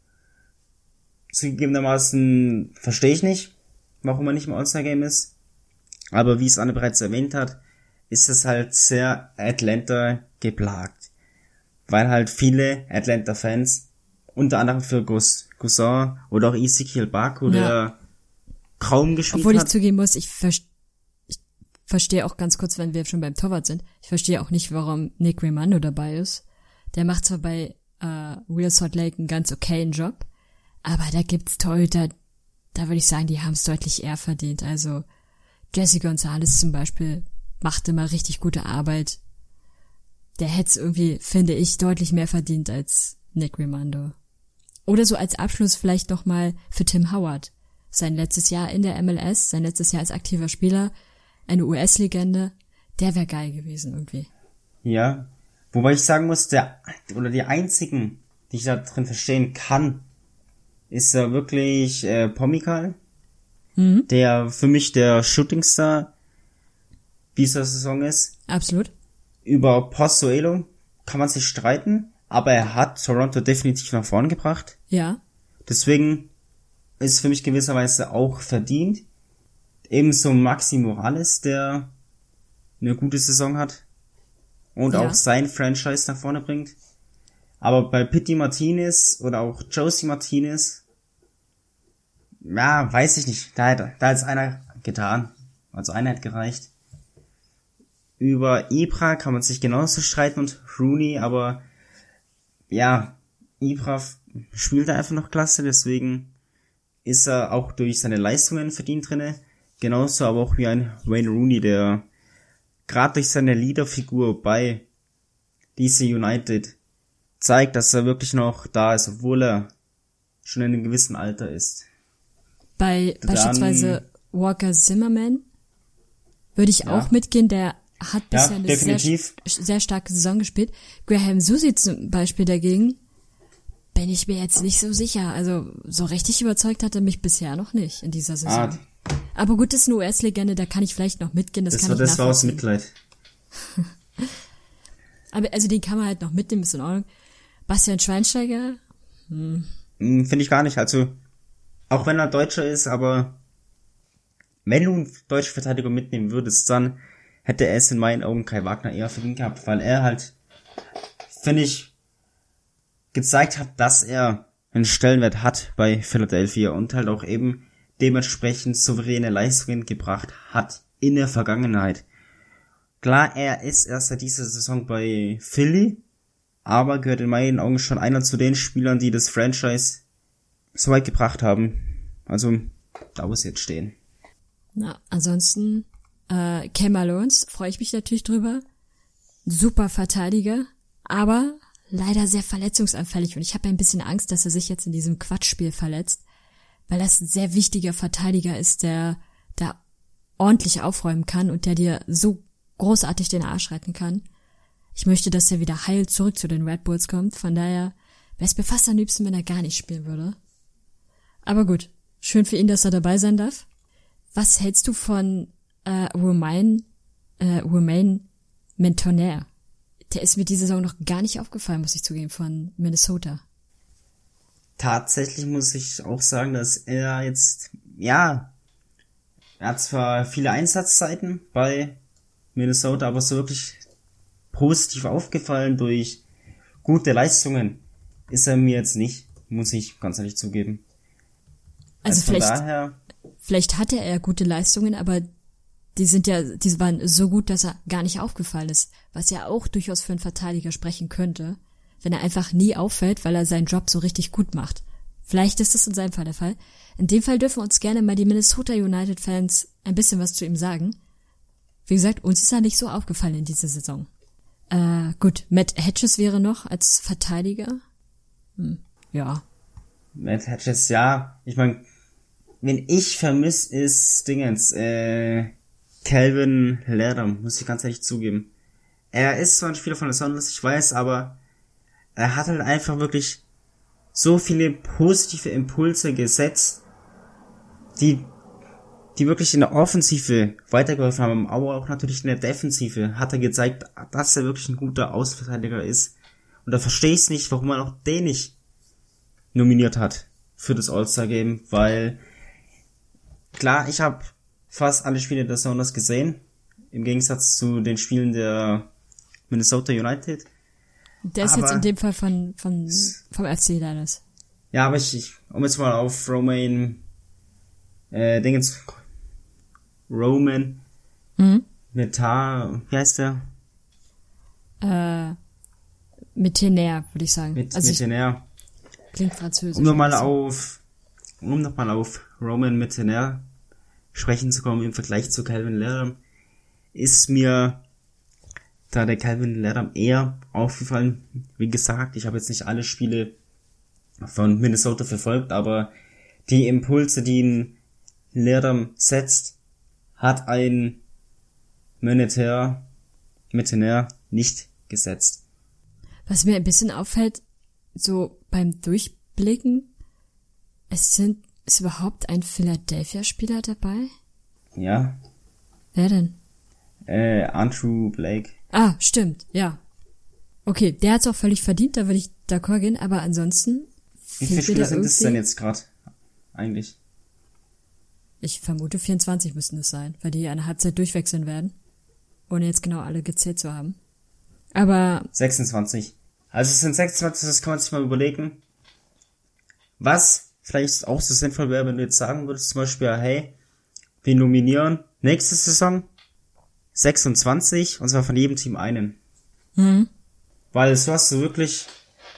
Zugegebenermaßen verstehe ich nicht, warum er nicht im All-Star-Game ist. Aber wie es Anne bereits erwähnt hat, ist es halt sehr Atlanta geplagt. Weil halt viele Atlanta-Fans, unter anderem für Gus, Cousin oder auch Ezekiel Baku, ja, der kaum gespielt Obwohl hat. Obwohl ich zugeben muss, ich, ver- ich verstehe auch ganz kurz, wenn wir schon beim Torwart sind, ich verstehe auch nicht, warum Nick Rimando dabei ist. Der macht zwar bei äh, Real Salt Lake einen ganz okayen Job, aber da gibt's Torhüter, da würde ich sagen, die haben es deutlich eher verdient. Also Jesse Gonzalez zum Beispiel macht immer richtig gute Arbeit. Der hätte es irgendwie, finde ich, deutlich mehr verdient als Nick Rimando. Oder so als Abschluss vielleicht nochmal für Tim Howard. Sein letztes Jahr in der M L S, sein letztes Jahr als aktiver Spieler, eine U S-Legende, der wäre geil gewesen irgendwie. Ja, wobei ich sagen muss, der oder die einzigen, die ich da drin verstehen kann, ist ja wirklich äh, Pomykal, mhm. der für mich der Shootingstar dieser Saison ist. Absolut. Über Pozuelo kann man sich streiten, aber er hat Toronto definitiv nach vorn gebracht. Ja. Deswegen ist es für mich gewisserweise auch verdient. Ebenso Maxi Morales, der eine gute Saison hat und ja. auch sein Franchise nach vorne bringt. Aber bei Pity Martinez oder auch Josie Martinez, ja, weiß ich nicht. Da hat, da hat einer getan. Also einer hat gereicht. Über Ibra kann man sich genauso streiten und Rooney, aber ja, Ibra spielt einfach noch klasse, deswegen ist er auch durch seine Leistungen verdient drinne. Genauso aber auch wie ein Wayne Rooney, der gerade durch seine Leaderfigur bei D C United zeigt, dass er wirklich noch da ist, obwohl er schon in einem gewissen Alter ist. Bei Dann, beispielsweise Walker Zimmerman würde ich ja. auch mitgehen, der hat bisher ja, eine sehr, sehr starke Saison gespielt. Graham Susi zum Beispiel dagegen, bin ich mir jetzt nicht so sicher. Also so richtig überzeugt hat er mich bisher noch nicht in dieser Saison. Ah, aber gut, das ist eine U S-Legende, da kann ich vielleicht noch mitgehen. Das, das kann war, ich das war aus Mitleid. Aber also den kann man halt noch mitnehmen, ist in Ordnung. Bastian Schweinsteiger? Hm. Finde ich gar nicht. Also auch wenn er Deutscher ist, aber wenn du einen deutschen Verteidiger mitnehmen würdest, dann hätte er es in meinen Augen Kai Wagner eher verdient gehabt, weil er halt, finde ich, gezeigt hat, dass er einen Stellenwert hat bei Philadelphia und halt auch eben dementsprechend souveräne Leistungen gebracht hat in der Vergangenheit. Klar, er ist erst seit dieser Saison bei Philly, aber gehört in meinen Augen schon einer zu den Spielern, die das Franchise so weit gebracht haben. Also, da muss jetzt stehen. Na, ansonsten, äh, Cam Malone, freue ich mich natürlich drüber. Super Verteidiger, aber leider sehr verletzungsanfällig und ich habe ein bisschen Angst, dass er sich jetzt in diesem Quatschspiel verletzt, weil das ein sehr wichtiger Verteidiger ist, der da ordentlich aufräumen kann und der dir so großartig den Arsch retten kann. Ich möchte, dass er wieder heil zurück zu den Red Bulls kommt, von daher wäre es mir fast am liebsten, wenn er gar nicht spielen würde. Aber gut, schön für ihn, dass er dabei sein darf. Was hältst du von äh, Romain, äh, Romain Mentonaire? Der ist mir diese Saison noch gar nicht aufgefallen, muss ich zugeben, von Minnesota. Tatsächlich muss ich auch sagen, dass er jetzt, ja, er hat zwar viele Einsatzzeiten bei Minnesota, aber so wirklich positiv aufgefallen durch gute Leistungen ist er mir jetzt nicht, muss ich ganz ehrlich zugeben. Also, also von vielleicht, daher, vielleicht hatte er gute Leistungen, aber die sind ja, die waren so gut, dass er gar nicht aufgefallen ist, was ja auch durchaus für einen Verteidiger sprechen könnte, wenn er einfach nie auffällt, weil er seinen Job so richtig gut macht. Vielleicht ist das in seinem Fall der Fall. In dem Fall dürfen uns gerne mal die Minnesota United Fans ein bisschen was zu ihm sagen. Wie gesagt, uns ist er nicht so aufgefallen in dieser Saison. Äh, gut, Matt Hedges wäre noch als Verteidiger. Hm, ja. Matt Hedges, ja. Ich meine, wenn ich vermisse, ist Dingens, äh, Calvin Lerdam, muss ich ganz ehrlich zugeben. Er ist zwar ein Spieler von der Sounders, ich weiß, aber er hat halt einfach wirklich so viele positive Impulse gesetzt, die die wirklich in der Offensive weitergeholfen haben, aber auch natürlich in der Defensive hat er gezeigt, dass er wirklich ein guter Außenverteidiger ist. Und da verstehe ich es nicht, warum man auch den nicht nominiert hat für das All-Star-Game, weil klar, ich habe fast alle Spiele der Sounders gesehen, im Gegensatz zu den Spielen der Minnesota United. Der ist aber jetzt in dem Fall von, von vom F C Dallas. Ja, aber ich, ich um jetzt mal auf Romain, äh, Dingens, Roman, mhm. Metar, wie heißt der? Äh, Metenaire, würde ich sagen. Mit, also Metenaire. Klingt französisch. Um nochmal auf, um nochmal auf Roman Metenaire sprechen zu kommen im Vergleich zu Calvin Lerdam, ist mir da der Calvin Lerdam eher aufgefallen. Wie gesagt, ich habe jetzt nicht alle Spiele von Minnesota verfolgt, aber die Impulse, die ein Lerdam setzt, hat ein Metenaire nicht gesetzt. Was mir ein bisschen auffällt, so beim Durchblicken, es sind, ist überhaupt ein Philadelphia-Spieler dabei? Ja. Wer denn? Äh, Andrew Blake. Ah, stimmt, ja. Okay, der hat's auch völlig verdient, da würde ich d'accord gehen, aber ansonsten... Wie viele Spieler sind es denn jetzt gerade eigentlich? Ich vermute vierundzwanzig müssten es sein, weil die eine Halbzeit durchwechseln werden, ohne jetzt genau alle gezählt zu haben. Aber... sechsundzwanzig. Also es sind sechsundzwanzig, das kann man sich mal überlegen. Was vielleicht auch so sinnvoll wäre, wenn du jetzt sagen würdest, zum Beispiel, hey, wir nominieren nächste Saison sechsundzwanzig, und zwar von jedem Team einen. Mhm. Weil so hast du wirklich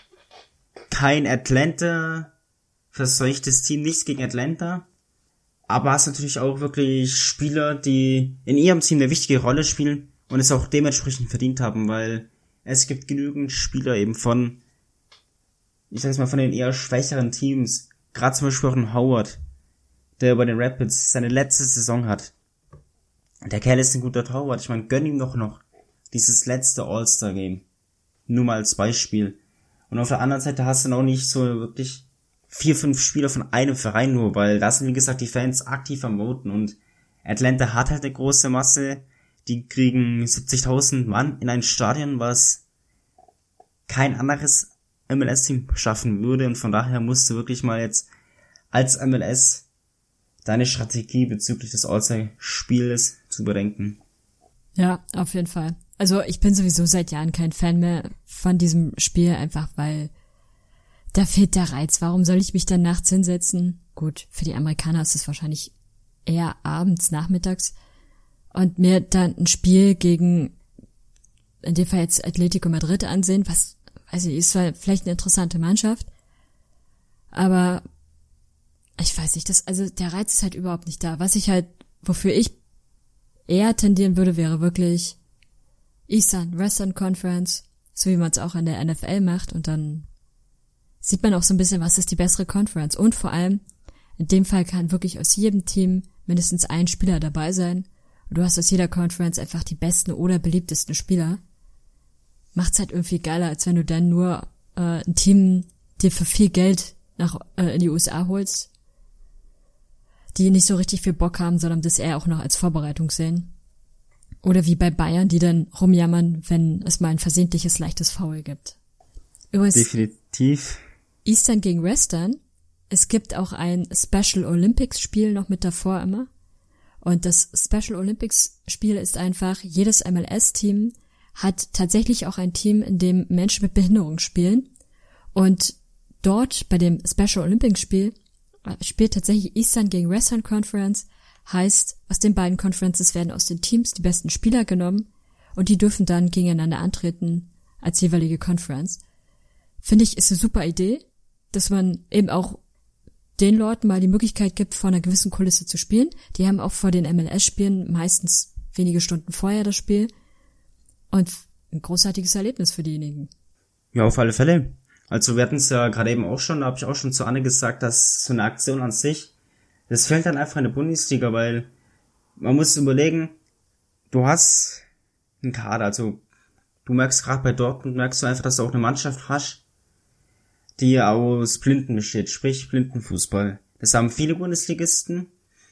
kein Atlanta, verseuchtes Team, nichts gegen Atlanta, aber hast natürlich auch wirklich Spieler, die in ihrem Team eine wichtige Rolle spielen und es auch dementsprechend verdient haben, weil es gibt genügend Spieler eben von, ich sag's mal, von den eher schwächeren Teams, gerade zum Beispiel auch ein Howard, der bei den Rapids seine letzte Saison hat. Der Kerl ist ein guter Torwart, ich meine, gönn ihm doch noch dieses letzte All-Star-Game. Nur mal als Beispiel. Und auf der anderen Seite hast du dann auch nicht so wirklich vier, fünf Spieler von einem Verein nur, weil da sind, wie gesagt, die Fans aktiv am Voten und Atlanta hat halt eine große Masse, die kriegen siebzigtausend Mann in ein Stadion, was kein anderes M L S-Team schaffen würde, und von daher musst du wirklich mal jetzt als M L S deine Strategie bezüglich des All-Star-Spiels zu bedenken. Ja, auf jeden Fall. Also ich bin sowieso seit Jahren kein Fan mehr von diesem Spiel, einfach weil da fehlt der Reiz. Warum soll ich mich dann nachts hinsetzen? Gut, für die Amerikaner ist es wahrscheinlich eher abends, nachmittags, und mir dann ein Spiel gegen, in dem Fall jetzt Atletico Madrid ansehen, was weiß nicht, ist zwar vielleicht eine interessante Mannschaft, aber ich weiß nicht, das, also der Reiz ist halt überhaupt nicht da. Was ich halt, wofür ich eher tendieren würde, wäre wirklich Eastern, Western Conference, so wie man es auch in der N F L macht, und dann sieht man auch so ein bisschen, was ist die bessere Conference. Und vor allem, in dem Fall kann wirklich aus jedem Team mindestens ein Spieler dabei sein. Und du hast aus jeder Conference einfach die besten oder beliebtesten Spieler. Macht's halt irgendwie geiler, als wenn du dann nur äh, ein Team dir für viel Geld nach äh, in die U S A holst, die nicht so richtig viel Bock haben, sondern das eher auch noch als Vorbereitung sehen. Oder wie bei Bayern, die dann rumjammern, wenn es mal ein versehentliches leichtes Foul gibt. Übrigens, definitiv. Eastern gegen Western. Es gibt auch ein Special Olympics Spiel noch mit davor immer. Und das Special Olympics Spiel ist einfach, jedes M L S-Team hat tatsächlich auch ein Team, in dem Menschen mit Behinderung spielen. Und dort bei dem Special Olympics Spiel spielt tatsächlich Eastern gegen Western Conference. Heißt, aus den beiden Conferences werden aus den Teams die besten Spieler genommen und die dürfen dann gegeneinander antreten als jeweilige Conference. Finde ich, ist eine super Idee, dass man eben auch den Leuten mal die Möglichkeit gibt, vor einer gewissen Kulisse zu spielen. Die haben auch vor den M L S-Spielen meistens wenige Stunden vorher das Spiel. Und ein großartiges Erlebnis für diejenigen. Ja, auf alle Fälle. Also wir hatten es ja gerade eben auch schon, da habe ich auch schon zu Anne gesagt, dass so eine Aktion an sich, das fällt dann einfach in der Bundesliga, weil man muss überlegen, du hast einen Kader, also du merkst gerade bei Dortmund, merkst du einfach, dass du auch eine Mannschaft hast, die aus Blinden besteht, sprich Blindenfußball. Das haben viele Bundesligisten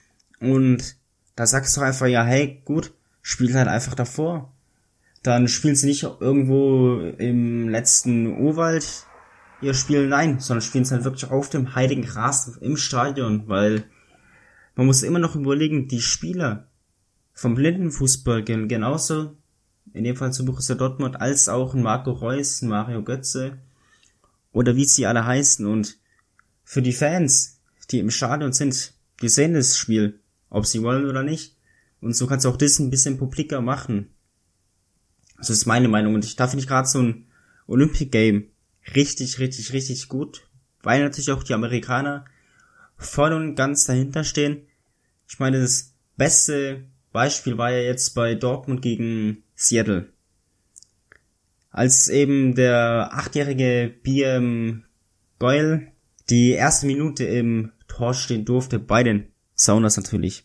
und da sagst du einfach, ja hey, gut, spiel halt einfach davor. Dann spielen sie nicht irgendwo im letzten Urwald ihr Spiel, nein, sondern spielen sie halt wirklich auf dem heiligen Gras im Stadion, weil man muss immer noch überlegen, die Spieler vom Blindenfußball gehen genauso, in dem Fall zu Borussia Dortmund, als auch ein Marco Reus, ein Mario Götze oder wie sie alle heißen. Und für die Fans, die im Stadion sind, die sehen das Spiel, ob sie wollen oder nicht. Und so kannst du auch das ein bisschen publiker machen. Das ist meine Meinung. Und ich, da finde ich gerade so ein Olympic Game richtig, richtig, richtig gut, weil natürlich auch die Amerikaner voll und ganz dahinter stehen. Ich meine, das beste Beispiel war ja jetzt bei Dortmund gegen Seattle. Als eben der achtjährige B M Boyle die erste Minute im Tor stehen durfte, bei den Sounders natürlich.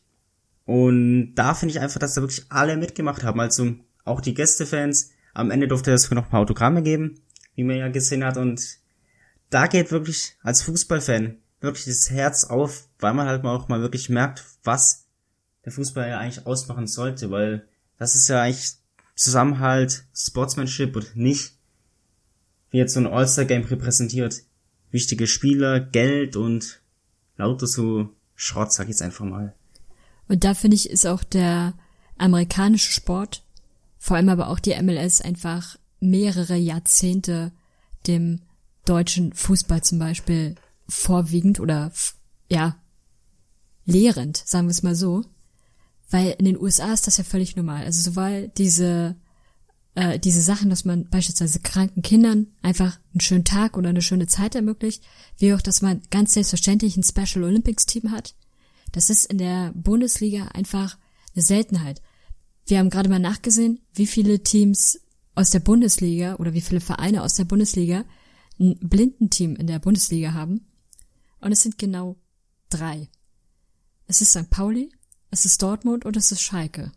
Und da finde ich einfach, dass da wirklich alle mitgemacht haben, also auch die Gästefans. Am Ende durfte es noch ein paar Autogramme geben, wie man ja gesehen hat, und da geht wirklich als Fußballfan wirklich das Herz auf, weil man halt mal auch mal wirklich merkt, was der Fußball ja eigentlich ausmachen sollte, weil das ist ja eigentlich Zusammenhalt, Sportsmanship und nicht, wie jetzt so ein All-Star-Game repräsentiert. Wichtige Spieler, Geld und lauter so Schrott, sag ich jetzt einfach mal. Und da finde ich, ist auch der amerikanische Sport, vor allem aber auch die M L S, einfach mehrere Jahrzehnte dem deutschen Fußball zum Beispiel vorwiegend oder, ja, lehrend, sagen wir es mal so. Weil in den U S A ist das ja völlig normal. Also sowohl diese, äh, diese Sachen, dass man beispielsweise kranken Kindern einfach einen schönen Tag oder eine schöne Zeit ermöglicht, wie auch, dass man ganz selbstverständlich ein Special Olympics Team hat. Das ist in der Bundesliga einfach eine Seltenheit. Wir haben gerade mal nachgesehen, wie viele Teams aus der Bundesliga oder wie viele Vereine aus der Bundesliga ein Blindenteam in der Bundesliga haben. Und es sind genau drei. Es ist Sankt Pauli, es ist Dortmund und es ist Schalke.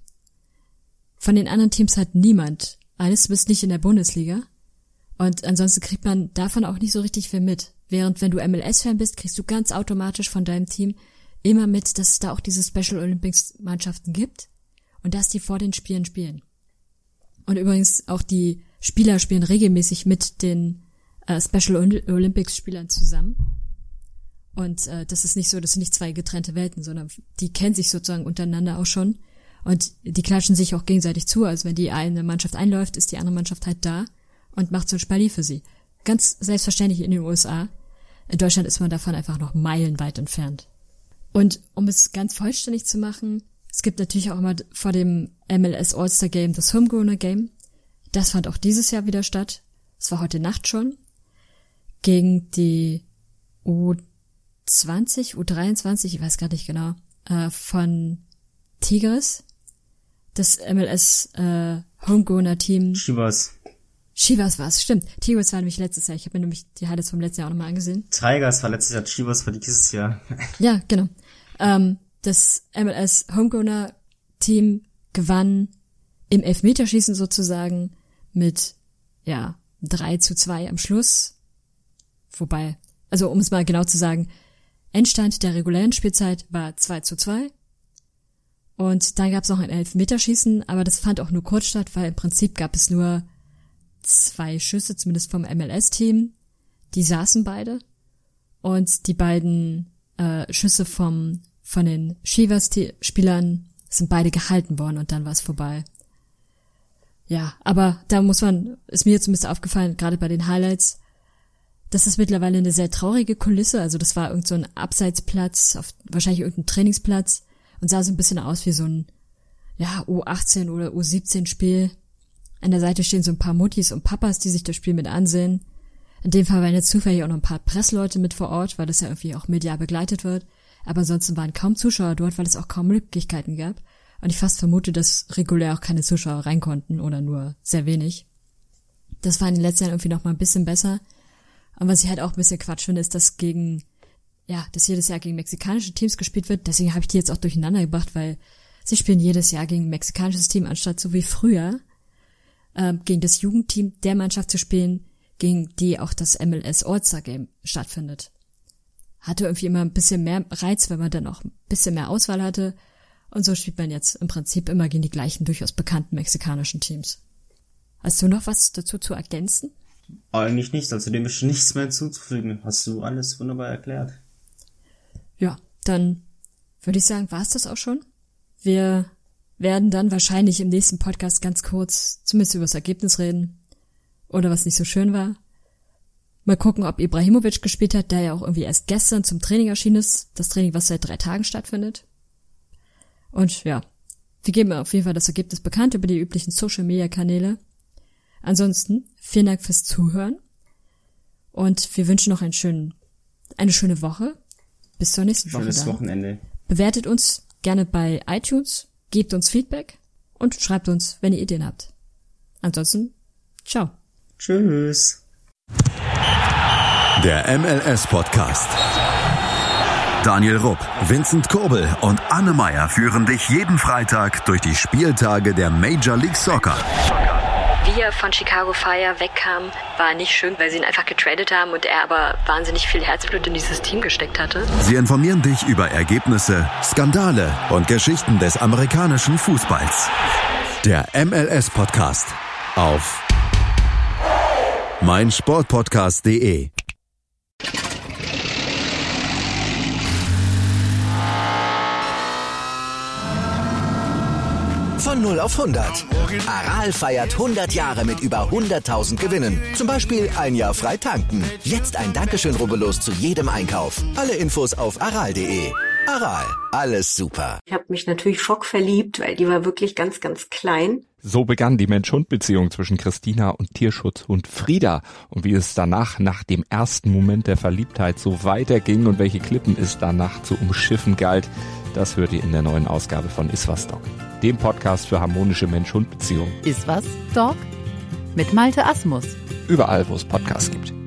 Von den anderen Teams hat niemand eines, du bist nicht in der Bundesliga. Und ansonsten kriegt man davon auch nicht so richtig viel mit. Während wenn du M L S-Fan bist, kriegst du ganz automatisch von deinem Team immer mit, dass es da auch diese Special Olympics Mannschaften gibt und dass die vor den Spielen spielen. Und übrigens auch die Spieler spielen regelmäßig mit den äh, Special Olympics Spielern zusammen. Und äh, das ist nicht so, das sind nicht zwei getrennte Welten, sondern die kennen sich sozusagen untereinander auch schon. Und die klatschen sich auch gegenseitig zu. Also wenn die eine Mannschaft einläuft, ist die andere Mannschaft halt da und macht so ein Spalier für sie. Ganz selbstverständlich in den U S A. In Deutschland ist man davon einfach noch meilenweit entfernt. Und um es ganz vollständig zu machen, es gibt natürlich auch immer vor dem M L S All-Star Game das Homegrowner Game. Das fand auch dieses Jahr wieder statt. das war heute Nacht schon, gegen die U zwanzig, U dreiundzwanzig, ich weiß gar nicht genau, äh, von Tigres, das M L S äh, Homegrown-Team. Chivas. Chivas war es, stimmt. Tigres war nämlich letztes Jahr. Ich habe mir nämlich die Highlights vom letzten Jahr auch nochmal angesehen. Tigers war letztes Jahr, Chivas war dieses Jahr. Ja, genau. Ähm, das M L S Homegrowner-Team gewann im Elfmeterschießen sozusagen mit, ja, drei zu zwei am Schluss. Wobei, also um es mal genau zu sagen, Endstand der regulären Spielzeit war zwei zu zwei. Und dann gab es noch ein Elfmeterschießen, aber das fand auch nur kurz statt, weil im Prinzip gab es nur zwei Schüsse, zumindest vom M L S-Team. Die saßen beide. Und die beiden äh, Schüsse vom von den Chivas-Spielern sind beide gehalten worden und dann war es vorbei. Ja, aber da muss man, ist mir jetzt ein bisschen aufgefallen, gerade bei den Highlights, das ist mittlerweile eine sehr traurige Kulisse. Also das war irgend so ein Abseitsplatz, auf, wahrscheinlich irgendein Trainingsplatz und sah so ein bisschen aus wie so ein ja U achtzehn oder U siebzehn Spiel. An der Seite stehen so ein paar Muttis und Papas, die sich das Spiel mit ansehen. In dem Fall waren jetzt zufällig auch noch ein paar Pressleute mit vor Ort, weil das ja irgendwie auch medial begleitet wird. Aber ansonsten waren kaum Zuschauer dort, weil es auch kaum Möglichkeiten gab. Und ich fast vermute, dass regulär auch keine Zuschauer rein konnten oder nur sehr wenig. Das war in den letzten Jahren irgendwie noch mal ein bisschen besser. Und was ich halt auch ein bisschen Quatsch finde, ist, dass gegen, ja, dass jedes Jahr gegen mexikanische Teams gespielt wird. Deswegen habe ich die jetzt auch durcheinander gebracht, weil sie spielen jedes Jahr gegen ein mexikanisches Team, anstatt so wie früher äh, gegen das Jugendteam der Mannschaft zu spielen, gegen die auch das M L S All-Star Game stattfindet. Hatte irgendwie immer ein bisschen mehr Reiz, weil man dann auch ein bisschen mehr Auswahl hatte. Und so spielt man jetzt im Prinzip immer gegen die gleichen durchaus bekannten mexikanischen Teams. Hast du noch was dazu zu ergänzen? Eigentlich nicht, also dem ist nichts mehr hinzuzufügen. Hast du alles wunderbar erklärt. Ja, dann würde ich sagen, war es das auch schon. Wir werden dann wahrscheinlich im nächsten Podcast ganz kurz zumindest über das Ergebnis reden. Oder was nicht so schön war. Mal gucken, ob Ibrahimovic gespielt hat, der ja auch irgendwie erst gestern zum Training erschienen ist. Das Training, was seit drei Tagen stattfindet. Und ja, wir geben auf jeden Fall das Ergebnis bekannt über die üblichen Social-Media-Kanäle. Ansonsten, vielen Dank fürs Zuhören. Und wir wünschen noch einen schönen, eine schöne Woche. Bis zur nächsten Woche. Schönes Wochenende. Bewertet uns gerne bei iTunes, gebt uns Feedback und schreibt uns, wenn ihr Ideen habt. Ansonsten, ciao. Tschüss. Der M L S-Podcast. Daniel Rupp, Vincent Kurbel und Anne Meyer führen dich jeden Freitag durch die Spieltage der Major League Soccer. Wie er von Chicago Fire wegkam, war nicht schön, weil sie ihn einfach getradet haben und er aber wahnsinnig viel Herzblut in dieses Team gesteckt hatte. Sie informieren dich über Ergebnisse, Skandale und Geschichten des amerikanischen Fußballs. Der M L S-Podcast auf meinsportpodcast punkt de. Von null auf hundert. Aral feiert hundert Jahre mit über hunderttausend Gewinnen. Zum Beispiel ein Jahr frei tanken. Jetzt ein Dankeschön, rubbellos zu jedem Einkauf. Alle Infos auf aral punkt de. Aral, alles super. Ich habe mich natürlich schockverliebt, weil die war wirklich ganz, ganz klein. So begann die Mensch-Hund-Beziehung zwischen Christina und Tierschutzhund Frieda. Und wie es danach, nach dem ersten Moment der Verliebtheit, so weiterging und welche Klippen es danach zu umschiffen galt, das hört ihr in der neuen Ausgabe von Iswas Dog, dem Podcast für harmonische Mensch-Hund-Beziehungen. Iswas Dog mit Malte Asmus. Überall, wo es Podcasts gibt.